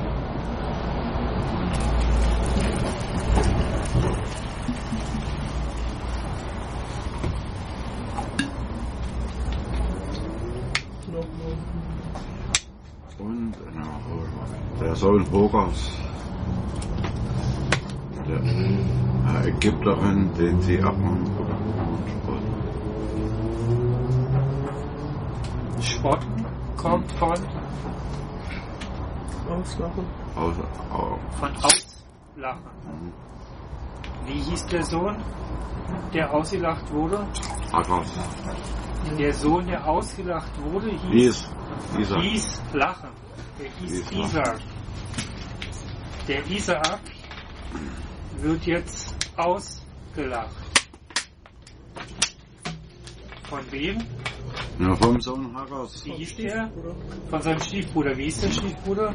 S1: Und na, der Sohn Hagars, der Ägypterin, den sie Abraham spotten.
S2: Spotten kommt von
S3: Auslachen.
S1: Aus, au,
S2: von Auslachen. Wie hieß der Sohn, der ausgelacht wurde?
S1: Hagars.
S2: Der Sohn, der ausgelacht wurde, hieß,
S1: Hieß, Isaac.
S2: hieß Lachen. Der hieß
S1: Hieß
S2: Isaak. Der Isaak wird jetzt ausgelacht. Von wem?
S1: Ja, vom Sohn Hagars.
S2: Wie hieß der? Von seinem Stiefbruder. Wie hieß der Stiefbruder?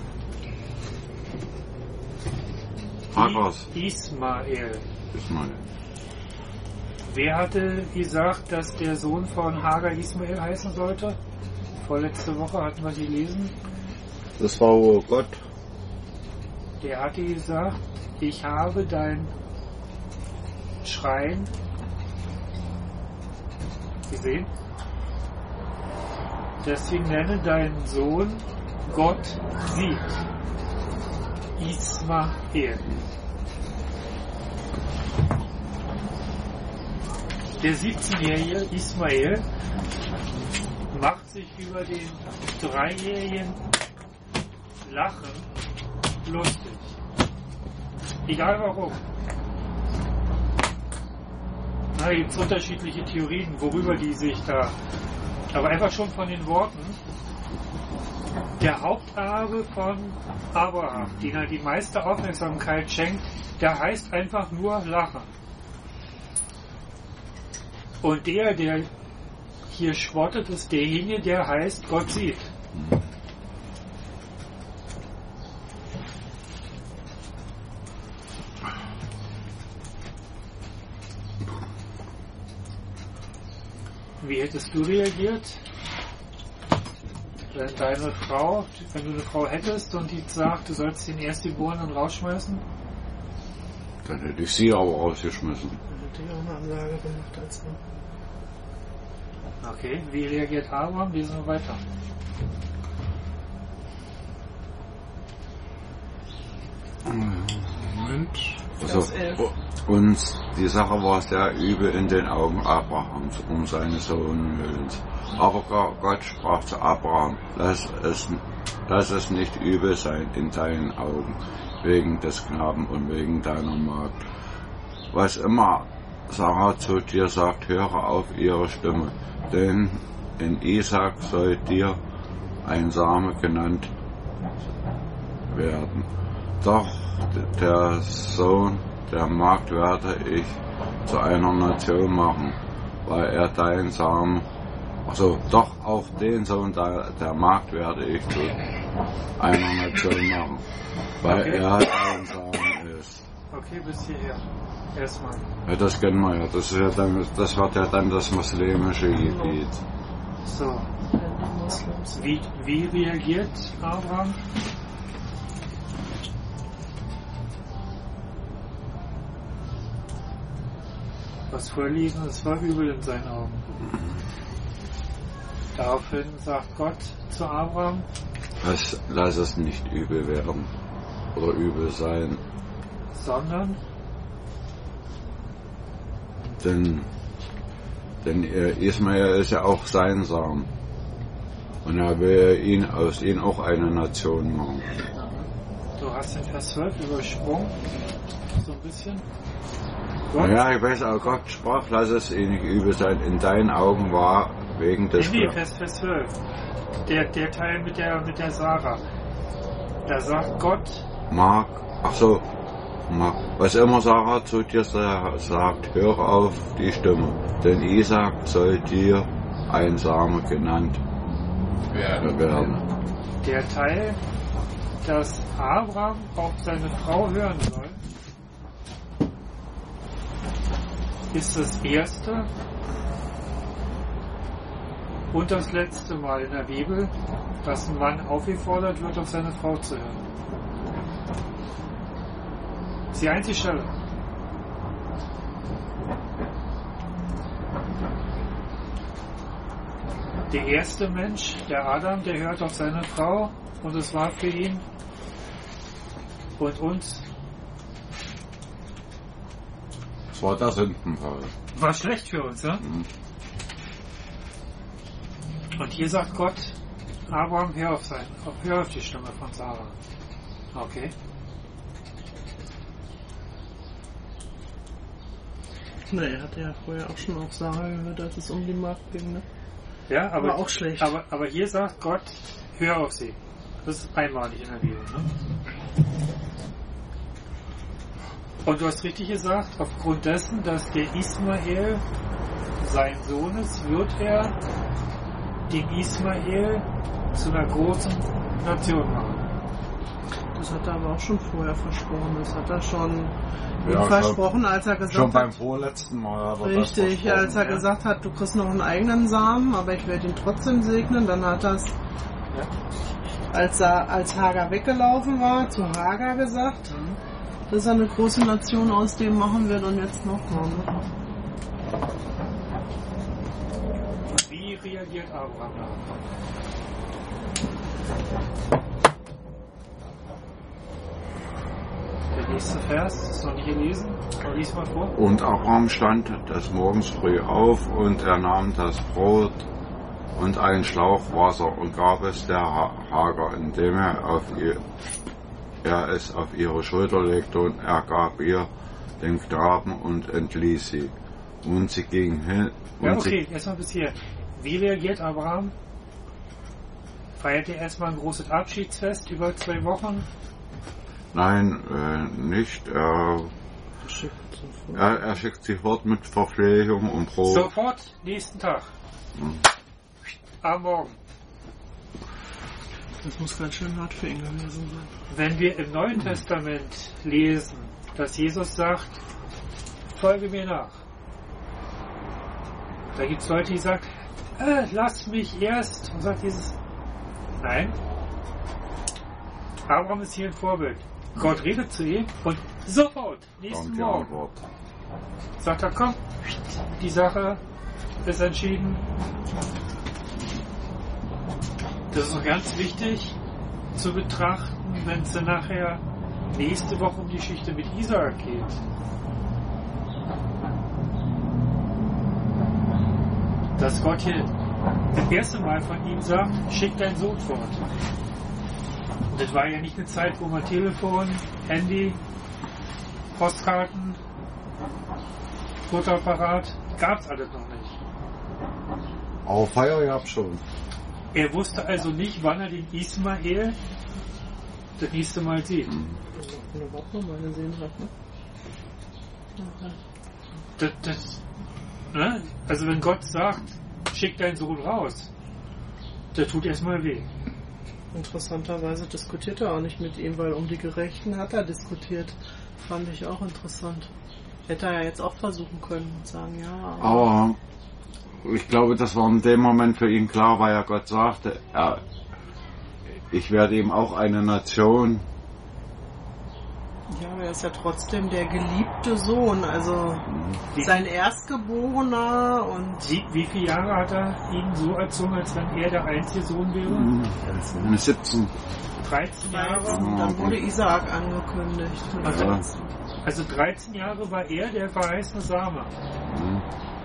S1: Hagars.
S2: Ismael.
S1: Ismael.
S2: Wer hatte gesagt, dass der Sohn von Hagar Ismael heißen sollte? Vorletzte Woche hatten wir die gelesen.
S1: Das war wohl Gott.
S2: Der hatte gesagt, ich habe dein Schreien gesehen. Deswegen nenne deinen Sohn Gott sieht. Ismael. Der siebzehnjährige Ismael macht sich über den dreijährigen Lachen lustig. Egal warum. Da gibt es unterschiedliche Theorien, worüber die sich da... Aber einfach schon von den Worten. Der Haupterbe von Abraham, den er die meiste Aufmerksamkeit schenkt, der heißt einfach nur Lachen. Und der, der hier spottet, ist derjenige, der heißt Gott sieht. Wie hättest du reagiert, wenn deine Frau, wenn du eine Frau hättest und die sagt, du sollst den Erstgeborenen rausschmeißen?
S1: Dann hätte ich sie aber rausgeschmissen.
S3: Dann hätte ich auch eine Ansage gemacht als Mann.
S2: Okay, wie reagiert Abraham? Lesen wir weiter.
S4: Moment.
S1: Also, und die Sache war sehr übel in den Augen Abrahams um seines Sohnes willen. Aber Gott sprach zu Abraham, lass es, lass es nicht übel sein in deinen Augen, wegen des Knaben und wegen deiner Magd. Was immer Sarah zu dir sagt, höre auf ihre Stimme, denn in Isaak soll dir ein Same genannt werden. Doch der Sohn der Magd werde ich zu einer Nation machen, weil er dein Samen, also doch auch den Sohn der, der Magd werde ich zu einer Nation machen, weil
S2: Okay.
S1: er dein Samen ist.
S2: Okay, bis hierher. Erstmal.
S1: Ja, das kennen wir ja. Das, ist ja dann, das wird ja dann das muslimische Gebiet.
S2: So.
S3: Die Moslems.
S2: Wie, wie reagiert Abraham? Was vorlesen, es war übel in seinen Augen. Daraufhin sagt Gott zu Abraham,
S1: Lass, lass es nicht übel werden oder übel sein,
S2: sondern
S1: denn, denn er, Ismael ist ja auch sein Samen. Und er will ihn, aus ihm auch eine Nation machen.
S2: du hast den Vers zwölf übersprungen, so ein bisschen. Gott,
S1: Ja, ich weiß auch, Gott sprach, lass es ihn nicht übel sein. In deinen Augen war wegen des...
S2: nee, nee, Vers, Vers zwölf. Der, der Teil mit der, mit der Sarah. Da sagt Gott,
S1: Mark, ach so, Mark, was immer Sarah zu dir sa- sagt, höre auf die Stimme. Denn Isaac soll dir ein Same genannt
S4: Werden.
S1: werden.
S2: der Teil, dass Abraham auf seine Frau hören soll, ist das erste und das letzte Mal in der Bibel, dass ein Mann aufgefordert wird, auf seine Frau zu hören. Das ist die einzige Stelle. Der erste Mensch, der Adam, der hört auf seine Frau und es war für ihn und uns
S1: Das war der Sündenfall.
S2: war schlecht für uns, ja?
S1: Mhm.
S2: Und hier sagt Gott, Abraham, hör auf, sein, hör auf die Stimme von Sarah. Okay.
S3: Ne, er hatte ja vorher auch schon auf Sarah gehört, als es um die Magd ging, ne?
S2: Ja, aber,
S3: Aber auch schlecht.
S2: Aber, aber hier sagt Gott, hör auf sie. Das ist einmalig in der Bibel. Ne? Und du hast richtig gesagt, aufgrund dessen, dass der Ismael sein Sohn ist, wird er den Ismael zu einer großen Nation machen.
S3: Das hat er aber auch schon vorher versprochen. Das hat er schon
S1: Ja,
S3: ihm versprochen, als er
S1: Schon
S3: gesagt
S1: beim
S3: hat,
S1: vorletzten Mal hat er das
S3: richtig,
S1: versprochen.
S3: als er
S2: ja.
S3: gesagt hat, du kriegst noch einen eigenen Samen, aber ich werde ihn trotzdem segnen, dann hat er es,
S2: Ja?
S3: als er als Hagar weggelaufen war, zu Hagar gesagt,
S2: Mhm.
S3: dass er eine große Nation aus dem machen wird und jetzt noch mal. Ne?
S2: Und wie reagiert Abraham darauf? Der nächste Vers ist noch nicht gelesen. Aber lies mal vor.
S1: Und Abraham stand des Morgens früh auf und er nahm das Brot und einen Schlauch Wasser und gab es der Ha- Hagar, indem er, auf ihr, er es auf ihre Schulter legte, und er gab ihr den Knaben und entließ sie. Und sie ging hin. Und
S2: Ja, okay, erstmal bis hier. Wie reagiert Abraham? Feiert er erstmal ein großes Abschiedsfest über zwei Wochen?
S1: sie, nein, äh, nicht. Er, er, er schickt sie fort mit Verpflegung und Brot.
S2: Sofort, nächsten Tag.
S1: Hm.
S2: Am Morgen.
S3: Das muss ganz schön hart für ihn gewesen sein.
S2: Wenn wir im Neuen Testament lesen, dass Jesus sagt, folge mir nach. Da gibt es Leute, die sagen, äh, lass mich erst. Und sagt Jesus, nein. Abraham ist hier ein Vorbild. Gott redet zu ihm und sofort, nächsten
S1: Kommt die
S2: Morgen,
S1: Antwort.
S2: sagt er, komm, die Sache ist entschieden. Das ist noch ganz wichtig zu betrachten, wenn es dann nachher nächste Woche um die Geschichte mit Isaak geht. Dass Gott hier das erste Mal von ihm sagt, schick deinen Sohn fort. Und das war ja nicht eine Zeit, wo man Telefon, Handy, Postkarten, Fotoapparat, gab es alles noch nicht.
S1: Aber Feuer gab schon.
S2: Er wusste also nicht, wann er den Ismael das nächste Mal sieht.
S3: Eine Woche mal gesehen hat, ne?
S2: Das, das, ne? Also wenn Gott sagt, schick deinen Sohn raus, der tut erstmal weh.
S3: Interessanterweise diskutiert er auch nicht mit ihm, weil um die Gerechten hat er diskutiert. Fand ich auch interessant. Hätte er ja jetzt auch versuchen können und sagen, ja. Aber,
S1: aber ich glaube, das war in dem Moment für ihn klar, weil ja Gott sagte, er, ich werde ihm auch eine Nation.
S3: Ja, aber er ist ja trotzdem der geliebte Sohn, also sein Erstgeborener und...
S2: Wie, wie viele Jahre hat er ihn so erzogen, als wenn er der einzige Sohn wäre?
S1: Mhm. siebzehn.
S2: dreizehn Jahre?
S3: Und dann wurde Isaak angekündigt.
S1: Ja.
S2: Also dreizehn Jahre war er der verheißene Same.
S1: Mhm.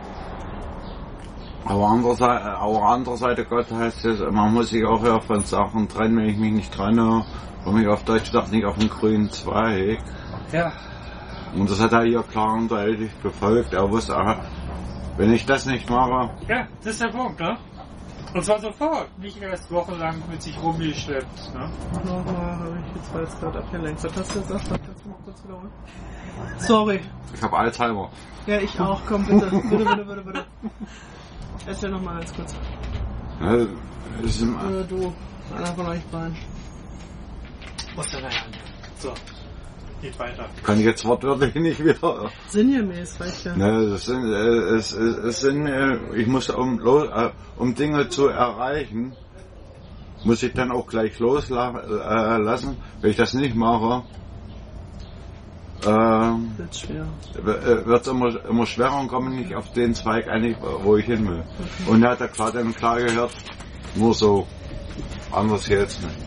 S1: Aber andererseits, aber andererseits Gott heißt es, man muss sich auch ja von Sachen trennen, wenn ich mich nicht trenne, komme ich auf Deutsch doch nicht auf den grünen Zweig.
S2: Ja.
S1: Und das hat er hier klar und deutlich befolgt. Er wusste, aha, wenn ich das nicht mache...
S2: Ja, das ist der Punkt, ne? Und zwar sofort, nicht erst wochenlang mit sich rumgeschleppt, ne?
S3: Nochmal habe ich jetzt war jetzt gerade abgelenkt. Was hast du gesagt? Kannst du mal kurz wiederholen? Sorry.
S1: Ich habe Alzheimer.
S3: Ja, ich auch. Komm, bitte. Bitte, bitte, bitte, bitte. Erzähl noch mal ganz kurz.
S1: Ja, ist im,
S3: Oder du, einer von euch beiden.
S2: Aus deiner Hand. So, geht weiter.
S1: kann ich jetzt wortwörtlich nicht wieder...
S3: Sinngemäß, reicht ja.
S1: Ne, das sind, äh, es, es, es sind, äh, ich muss, um, lo- äh, um Dinge zu erreichen, muss ich dann auch gleich loslassen. Wenn ich das nicht mache, äh,
S3: Wird schwer.
S1: wird es immer, immer schwerer und komme nicht auf den Zweig eigentlich, wo ich hin will. Und er hat er klar dann klar gehört, nur so, anders jetzt nicht.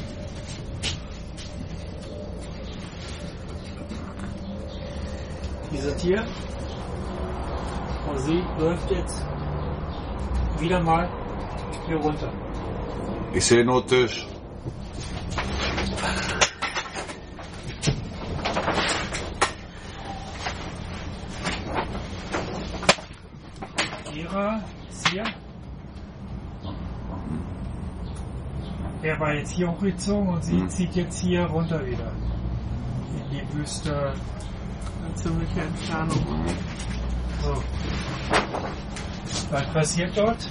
S2: Dieses Tier, und sie läuft jetzt wieder mal hier runter.
S1: Ich sehe nur Tisch.
S2: Ira ist hier. Er war jetzt hier hochgezogen und sie
S1: Hm.
S2: zieht jetzt hier runter wieder. In die Wüste.
S3: Eine ziemliche Entfernung.
S2: So. Was passiert dort?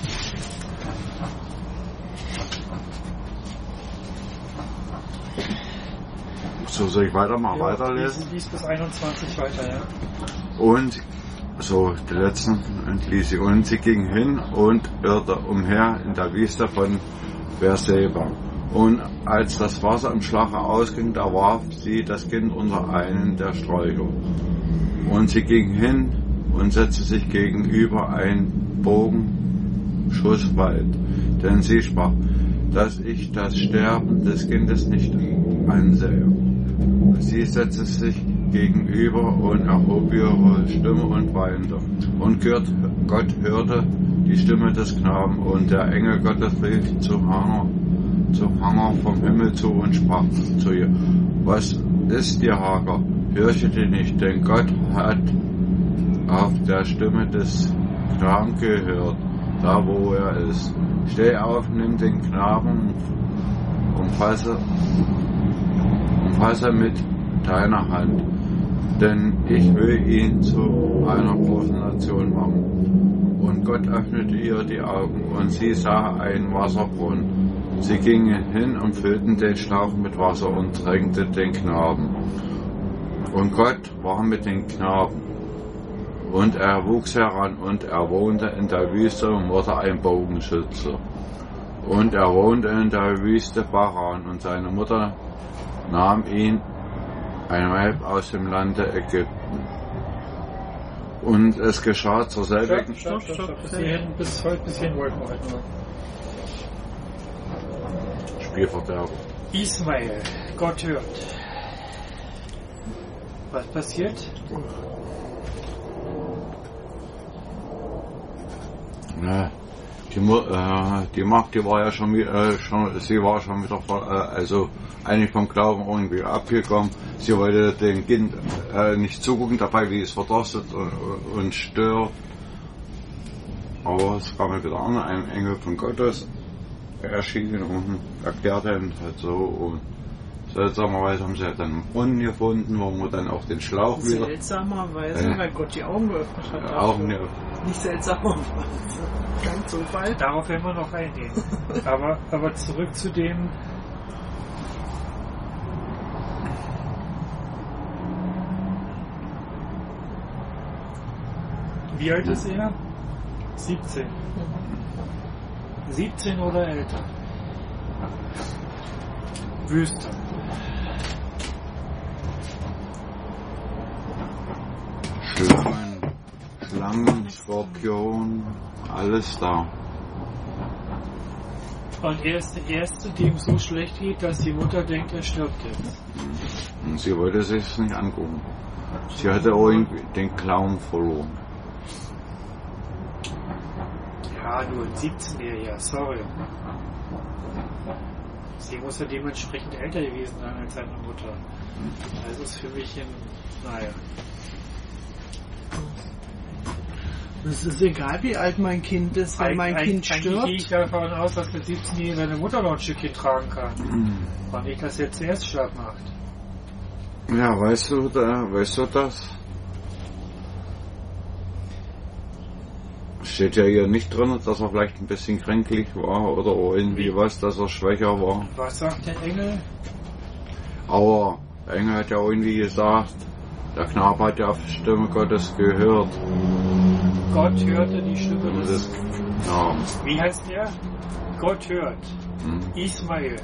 S1: So soll ich weitermachen,
S2: Ja,
S1: weiterlesen?
S2: Lies, lies bis einundzwanzig weiter, ja.
S1: Und so, die letzten und ließ sie. Und sie ging hin und irrte umher in der Wüste von Beerseba. Und als das Wasser im Schlache ausging, da warf sie das Kind unter einen der Sträucher. Und sie ging hin und setzte sich gegenüber einen Bogenschuss weit. Denn sie sprach, dass ich das Sterben des Kindes nicht ansehe. Sie setzte sich gegenüber und erhob ihre Stimme und weinte. Und Gott hörte die Stimme des Knaben, und der Engel Gottes rief zu Hagar, zu Hagar vom Himmel zu und sprach zu ihr, was ist dir, Hagar? Fürchte nicht, denn Gott hat auf der Stimme des Knaben gehört, da wo er ist. Steh auf, nimm den Knaben, umfasse, umfasse mit deiner Hand, denn ich will ihn zu einer großen Nation machen. Und Gott öffnete ihr die Augen, und sie sah einen Wasserbrunnen. Sie gingen hin und füllten den Schlauch mit Wasser und tränkte den Knaben. Und Gott war mit dem Knaben. Und er wuchs heran, und er wohnte in der Wüste und wurde ein Bogenschütze. Und er wohnte in der Wüste Paran, und seine Mutter nahm ihn, ein Weib aus dem Lande Ägypten. Und es geschah zur selbigen...
S2: Stopp, stopp, stopp. Bis hierhin, bis heute, bis hierhin wollten wir heute nur.
S1: Spielverderber.
S2: Ismael, Gott hört. Was passiert?
S1: Ja, die, Mu- äh, die Magd, die war ja schon, wie- äh, schon, sie war schon wieder, voll, äh, also eigentlich vom Glauben irgendwie abgekommen. Sie wollte dem Kind äh, nicht zugucken dabei, wie es verdurstet und, und stirbt. Aber es kam mir wieder an, ein Engel von Gottes erschienen und erklärt ihm halt so. Und seltsamerweise haben sie halt dann einen Brunnen gefunden, wo man dann auch den Schlauch wieder...
S3: Seltsamerweise,
S1: äh,
S3: weil Gott die Augen geöffnet hat.
S1: Ja, Augen ja.
S3: Nicht seltsamerweise. Ganz Zufall.
S2: Darauf werden wir noch eingehen. aber, aber zurück zu dem... Wie alt ist er? siebzehn. siebzehn oder älter. Wüste.
S1: Schlangen, Schlangen, Skorpion, alles da.
S2: Und er ist der Erste, dem so schlecht geht, dass die Mutter denkt, er stirbt jetzt.
S1: Und sie wollte sich es nicht angucken. Sie hatte auch den Clown verloren.
S2: Ja, nur ein siebzehnjähriger, sorry. Sie muss ja dementsprechend älter gewesen sein als seine Mutter. Also ist für mich ein, naja.
S3: Es ist egal, wie alt mein Kind ist, wenn mein
S2: Eig
S3: Kind
S2: eigentlich
S3: stirbt.
S2: gehe ich davon aus, dass der siebzehnjährige seine Mutter noch ein Stückchen tragen kann. Und nicht, dass er zuerst Schlag macht.
S1: Ja, weißt du, da, weißt du das? Steht ja hier nicht drin, dass er vielleicht ein bisschen kränklich war oder irgendwie was, dass er schwächer war.
S2: Was sagt der Engel?
S1: Aber der Engel hat ja irgendwie gesagt, der Knabe hat ja auf die Stimme Gottes gehört.
S2: Gott hörte die Stimme
S1: Und
S2: des...
S1: das, ja,
S2: Wie heißt der? Gott hört.
S1: hm,
S2: Ismael.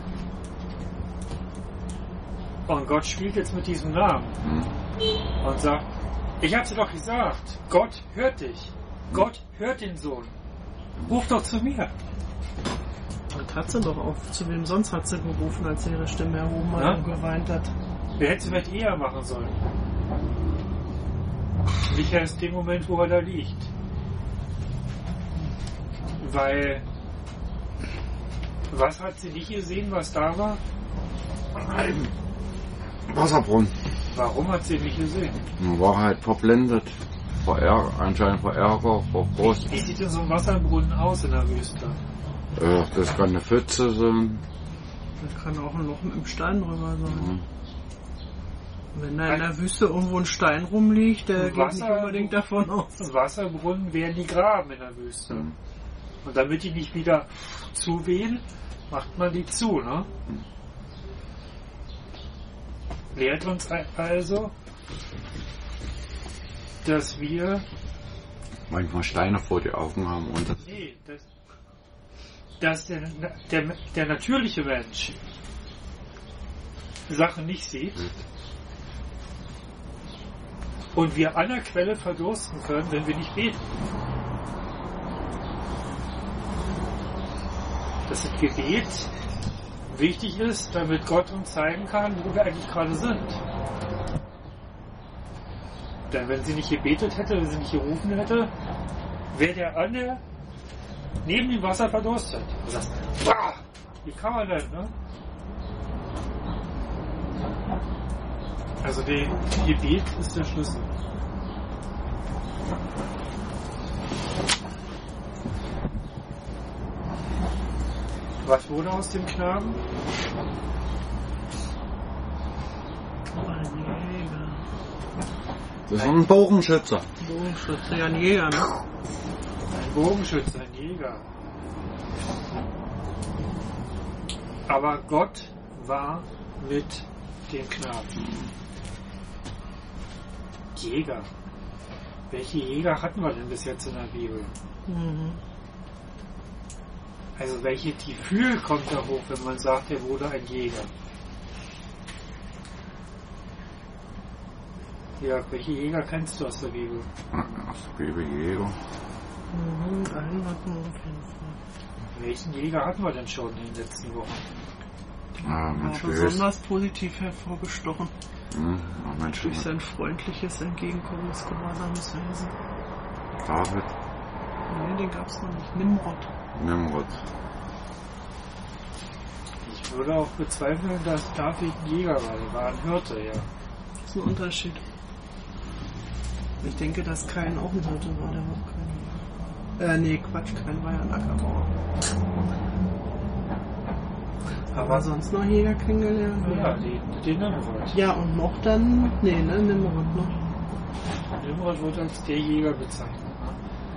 S2: Und Gott spielt jetzt mit diesem Namen
S1: hm,
S2: und sagt, ich hab's dir doch gesagt, Gott hört dich. Gott hört den Sohn. Ruf doch zu mir.
S3: Das hat sie doch auch. Zu wem sonst hat sie gerufen, als sie ihre Stimme erhoben hat
S2: Ja?
S3: und geweint hat.
S2: Wer hätte es vielleicht eher machen sollen? Nicht erst dem Moment, wo er da liegt. Weil, was hat sie nicht gesehen, was da war?
S1: ein Wasserbrunnen.
S2: Warum hat sie ihn nicht gesehen?
S1: Man war halt verblendet. Vor Ärger, anscheinend vor Ärger, vor Frust.
S2: Wie sieht denn so ein Wasserbrunnen aus in der Wüste?
S1: Äh, das kann eine Pfütze sein.
S3: Das kann auch ein Loch mit einem Stein drüber sein.
S1: Mhm.
S3: Wenn da in der Wüste irgendwo ein Stein rumliegt, der geht
S2: Wasser-
S3: nicht unbedingt davon aus.
S2: Wasserbrunnen werden die graben in der Wüste.
S1: Mhm.
S2: Und damit die nicht wieder zuwehen, macht man die zu, ne? Lehrt uns also, dass wir...
S1: Manchmal Steine vor die Augen haben und das,
S2: Nee, dass, dass der, der, der natürliche Mensch Sachen nicht sieht und wir an der Quelle verdursten können, wenn wir nicht beten. Dass das Gebet wichtig ist, damit Gott uns zeigen kann, wo wir eigentlich gerade sind. Denn wenn sie nicht gebetet hätte, wenn sie nicht gerufen hätte, wäre der andere neben dem Wasser verdurstet. Du sagst, bah, wie kann man denn, ne? Also der Gebet ist der Schlüssel. Was wurde aus dem Knaben?
S3: Ein Jäger.
S1: das ist ein Bogenschützer.
S3: Bogenschütze, ja, ein Jäger, ne?
S2: Ein Bogenschütze, ein Jäger. Aber Gott war mit dem Knaben. Jäger. Welche Jäger hatten wir denn bis jetzt in der Bibel?
S3: Mhm.
S2: Also welche Gefühl kommt da hoch, wenn man sagt, er wurde ein Jäger? Ja, welche Jäger kennst du aus der Bibel?
S1: Ach, liebe Jäger.
S3: Mhm, einen hatten wir auf jeden Fall.
S2: Welchen Jäger hatten wir denn schon in den letzten Wochen?
S1: Ah,
S3: War
S1: Mensch,
S3: besonders positiv hervorgestochen
S1: hm, oh, Mensch,
S3: durch sein freundliches, entgegenkommendes, gehorsames Wesen.
S1: David,
S3: Nee, den gab's noch nicht. Nimrod.
S1: Nimrod.
S2: Ich würde auch bezweifeln, dass David ein Jäger war. Er war ein Hirte, ja.
S3: Das ist ein Unterschied. Ich denke, dass Kain auch ein Hirte war, der war kein Äh, nee, Quatsch, kein war ja ein Ackerbauer. Aber sonst noch Jäger kennengelernt?
S2: Ja, die, die Nimrod.
S3: Ja, und noch dann, nee, ne, Nimrod noch.
S2: Nimrod wird als der Jäger bezeichnet. Ne?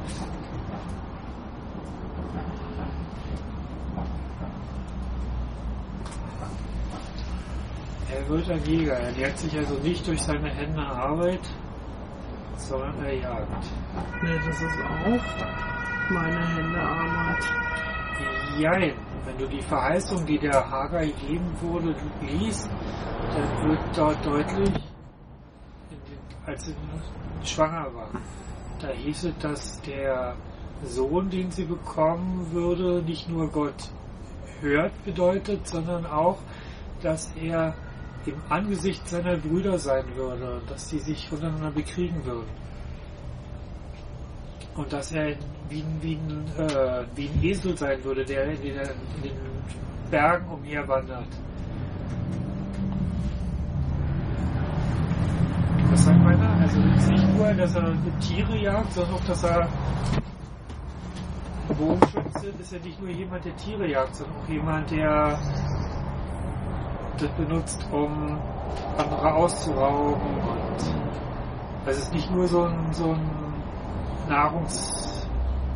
S2: Er wird ein Jäger. Er lehrt sich also nicht durch seine Hände Arbeit, sondern er jagt.
S3: Nee, das ist auch meine Hände Arbeit.
S2: Jein. Wenn du die Verheißung, die der Hagar gegeben wurde, liest, dann wird dort deutlich, in den, als sie schwanger war, da hieß es, dass der Sohn, den sie bekommen würde, nicht nur Gott hört bedeutet, sondern auch, dass er im Angesicht seiner Brüder sein würde, dass sie sich untereinander bekriegen würden. Und dass er wie ein, wie ein, äh, wie ein Esel sein würde, der in den, in den Bergen umherwandert. Was sagt meiner? Also nicht nur, dass er Tiere jagt, sondern auch, dass er Bogenschütze ist ja nicht nur jemand, der Tiere jagt, sondern auch jemand, der das benutzt, um andere auszurauben. Und es ist nicht nur so ein, so ein Nahrungsgefühl.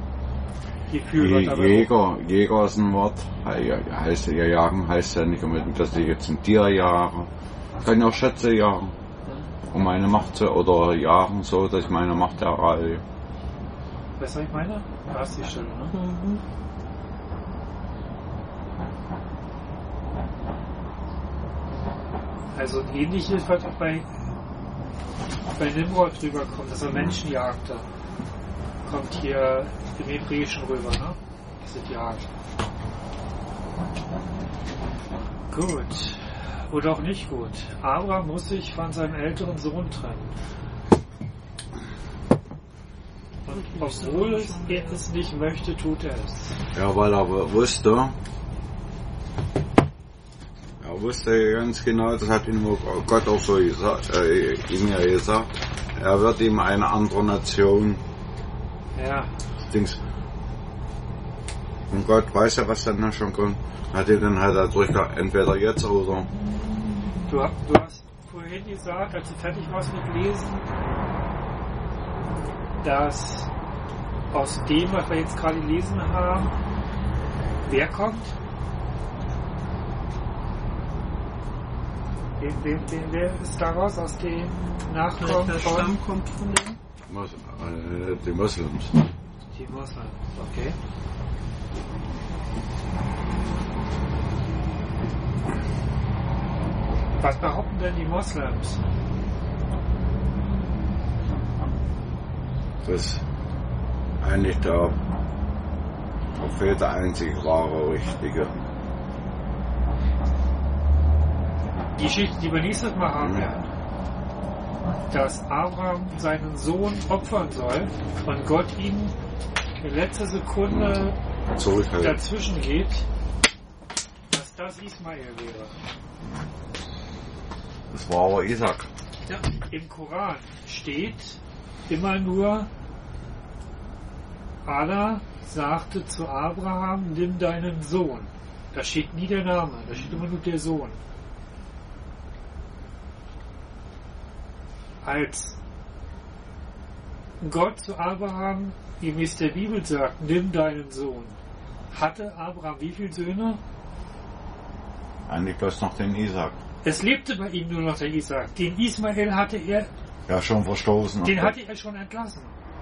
S1: Jäger, Jäger ist ein Wort. Heißt ja, jagen heißt ja nicht unbedingt, dass ich jetzt ein Tier jage. Ich kann ja auch Schätze jagen, um meine Macht zu, oder jagen, so dass ich meine Macht erreiche.
S2: Weißt du, was ich meine? Da hast du die Stelle, ne?
S3: Mhm.
S2: Also ein ähnliches, was auch bei, bei Nimrod drüber kommt, dass er Menschen jagte. Kommt hier im Hebräischen rüber, ne? Diese Jagd. Gut. Oder auch nicht gut. Abraham muss sich von seinem älteren Sohn trennen. Und obwohl es, er es nicht möchte, tut er es.
S1: Ja, weil er wusste, er wusste ganz genau, das hat ihm Gott auch so gesagt, äh, ihm ja gesagt, er wird ihm eine andere Nation.
S2: Ja.
S1: Dings. Und Gott weiß ja, was dann schon kommt. Hat er dann halt dadurch entweder jetzt oder.
S2: Du, du hast vorhin gesagt, als du fertig warst mit Lesen, dass aus dem, was wir jetzt gerade gelesen haben, wer kommt? Wer, wer, wer ist daraus aus dem Nachkommen
S3: Welcher
S2: von?
S3: Stamm kommt von dem?
S1: Mos äh, die Moslems.
S2: Die Moslems, okay. Was behaupten denn die Moslems?
S1: Das eigentlich der Prophet der einzige wahre, richtige.
S2: Die Geschichte, die wir nächstes Mal haben werden, dass Abraham seinen Sohn opfern soll und Gott ihn in letzter Sekunde
S1: Zurückhält.
S2: dazwischen geht, dass das Ismael wäre.
S1: Das war aber Isaac.
S2: Ja. Im Koran steht immer nur, Allah sagte zu Abraham, nimm deinen Sohn. Da steht nie der Name, da steht immer nur der Sohn. Als Gott zu Abraham, gemäß der Bibel sagt, nimm deinen Sohn, hatte Abraham wie viele Söhne?
S1: Eigentlich bloß noch den Isaac.
S2: Es lebte bei ihm nur noch der Isaac. Den Ismael hatte er,
S1: Ja, schon verstoßen.
S2: den hatte er schon entlassen.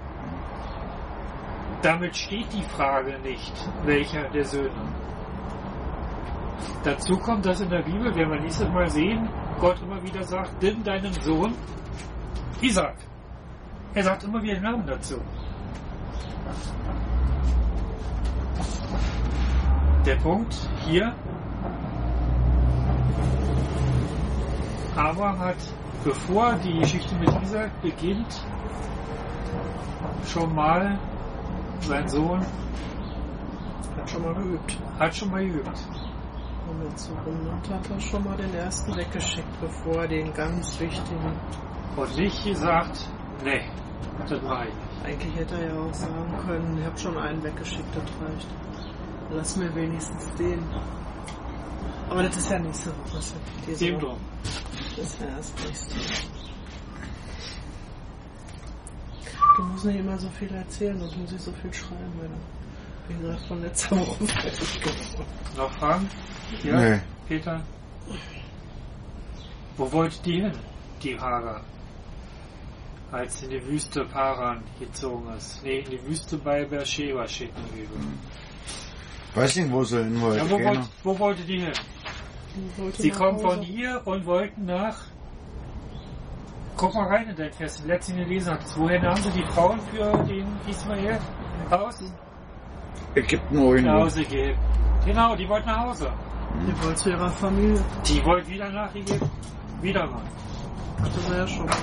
S2: Damit steht die Frage nicht, welcher der Söhne. Dazu kommt, dass in der Bibel, werden wir nächstes Mal sehen, Gott immer wieder sagt, nimm deinen Sohn Isaac. Er sagt immer wieder den Namen dazu. Der Punkt hier, Abraham hat, bevor die Geschichte mit Isaac beginnt, schon mal sein Sohn
S3: Hat schon mal geübt.
S2: hat schon mal geübt.
S3: Und mit zu hundert hat er schon mal den ersten weggeschickt, bevor er den ganz wichtigen.
S2: Und nicht gesagt, nee, das mache ich nicht.
S3: Eigentlich hätte er ja auch sagen können, ich habe schon einen weggeschickt, das reicht. Lass mir wenigstens den. Aber das ist ja nächste Woche. Das ist ja
S2: Dem drum.
S3: Das ist ja erst nächste Woche. Du musst nicht immer so viel erzählen, sonst muss ich so viel schreiben, wenn ich bin gerade von letzter Woche fertig geworden.
S2: Noch Fragen? Ja,
S1: Nee.
S2: Peter? Wo wollte die hin, die Hagar? Als in die Wüste Paran gezogen ist. Nee, in die Wüste bei Beersheba schicken wir.
S1: Weiß nicht, wo sie hin wollte.
S2: Ja, wo,
S1: Keiner.
S2: wollt, wo wollte die hin?
S3: Ich wollte
S2: Sie
S3: nach
S2: kommen
S3: Hause.
S2: von hier und wollten nach. Guck mal rein in dein Vers, den letzten gelesen hast. Woher nahmen sie die Frauen für den Ismael? Aus?
S1: Ägypten irgendwo.
S2: Aus Ägypten. Genau, die wollten nach Hause.
S3: Die wollte zu ihrer Familie.
S2: Die wollten wieder nach Ägypten. Wieder mal.
S3: Hatte sie ja schon mal.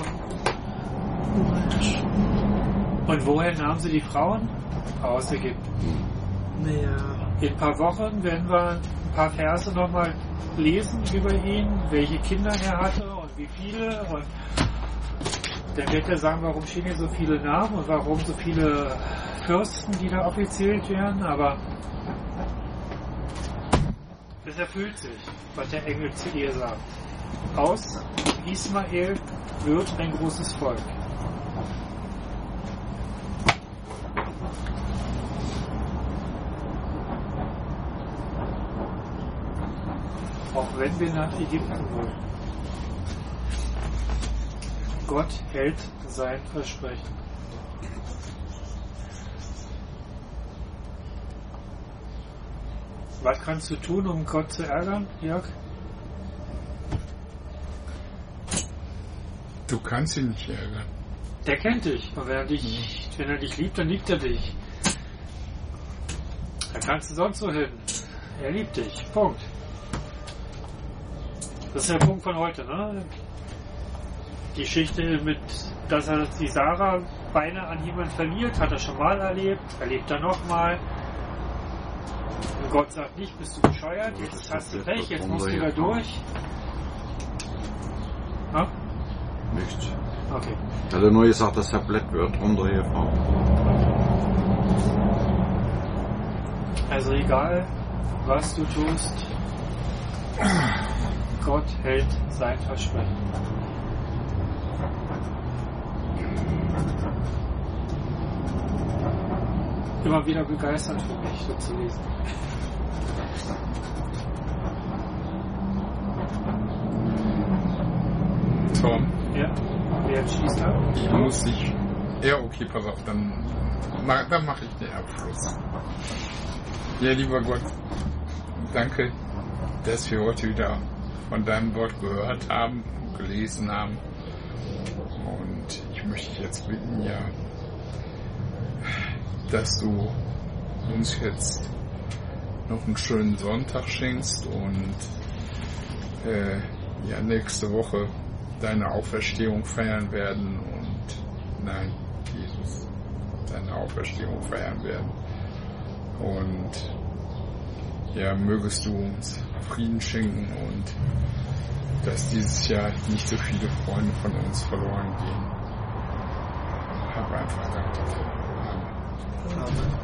S2: Und woher nahmen sie die Frauen? Aus Ägypten.
S3: Naja.
S2: In ein paar Wochen werden wir ein paar Verse nochmal lesen über ihn, welche Kinder er hatte und wie viele. Und dann wird er sagen, warum stehen hier so viele Namen und warum so viele Fürsten, die da aufgezählt werden. Aber es erfüllt sich, was der Engel zu ihr sagt. Aus Ismael wird ein großes Volk. Auch wenn wir nach Ägypten wollen. Gott hält sein Versprechen. Was kannst du tun, um Gott zu ärgern, Jörg?
S4: Du kannst ihn nicht ärgern.
S2: Der kennt dich. Und wenn er dich, wenn er dich liebt, dann liebt er dich. Da kannst du sonst so hin. Er liebt dich. Punkt. Das ist der Punkt von heute, ne? Die Geschichte mit, dass er die Sarah beinahe an jemanden verliert, hat er schon mal erlebt, erlebt er nochmal. Und Gott sagt nicht, bist du bescheuert, jetzt hast du Pech, jetzt musst du da durch. Ha?
S1: Nichts.
S2: Okay.
S1: Er hat nur gesagt, dass er Tablett wird, runtergefahren.
S2: Also egal, was du tust, Gott hält sein Versprechen. Immer wieder begeistert für mich, das zu lesen.
S4: Tom,
S2: Ja, wer schließt ab?
S4: ich muss dich... Ja, okay, pass auf, dann, ma- dann mache ich den Abschluss. Ja, lieber Gott, danke, dass wir heute wieder von deinem Wort gehört haben und gelesen haben. Und ich möchte dich jetzt bitten, ja, dass du uns jetzt noch einen schönen Sonntag schenkst und äh, ja, nächste Woche deine Auferstehung feiern werden und nein, Jesus, deine Auferstehung feiern werden. Und ja, mögest du uns Frieden schenken und dass dieses Jahr nicht so viele Freunde von uns verloren gehen. Hab einfach Dank dafür. Amen.
S3: Amen.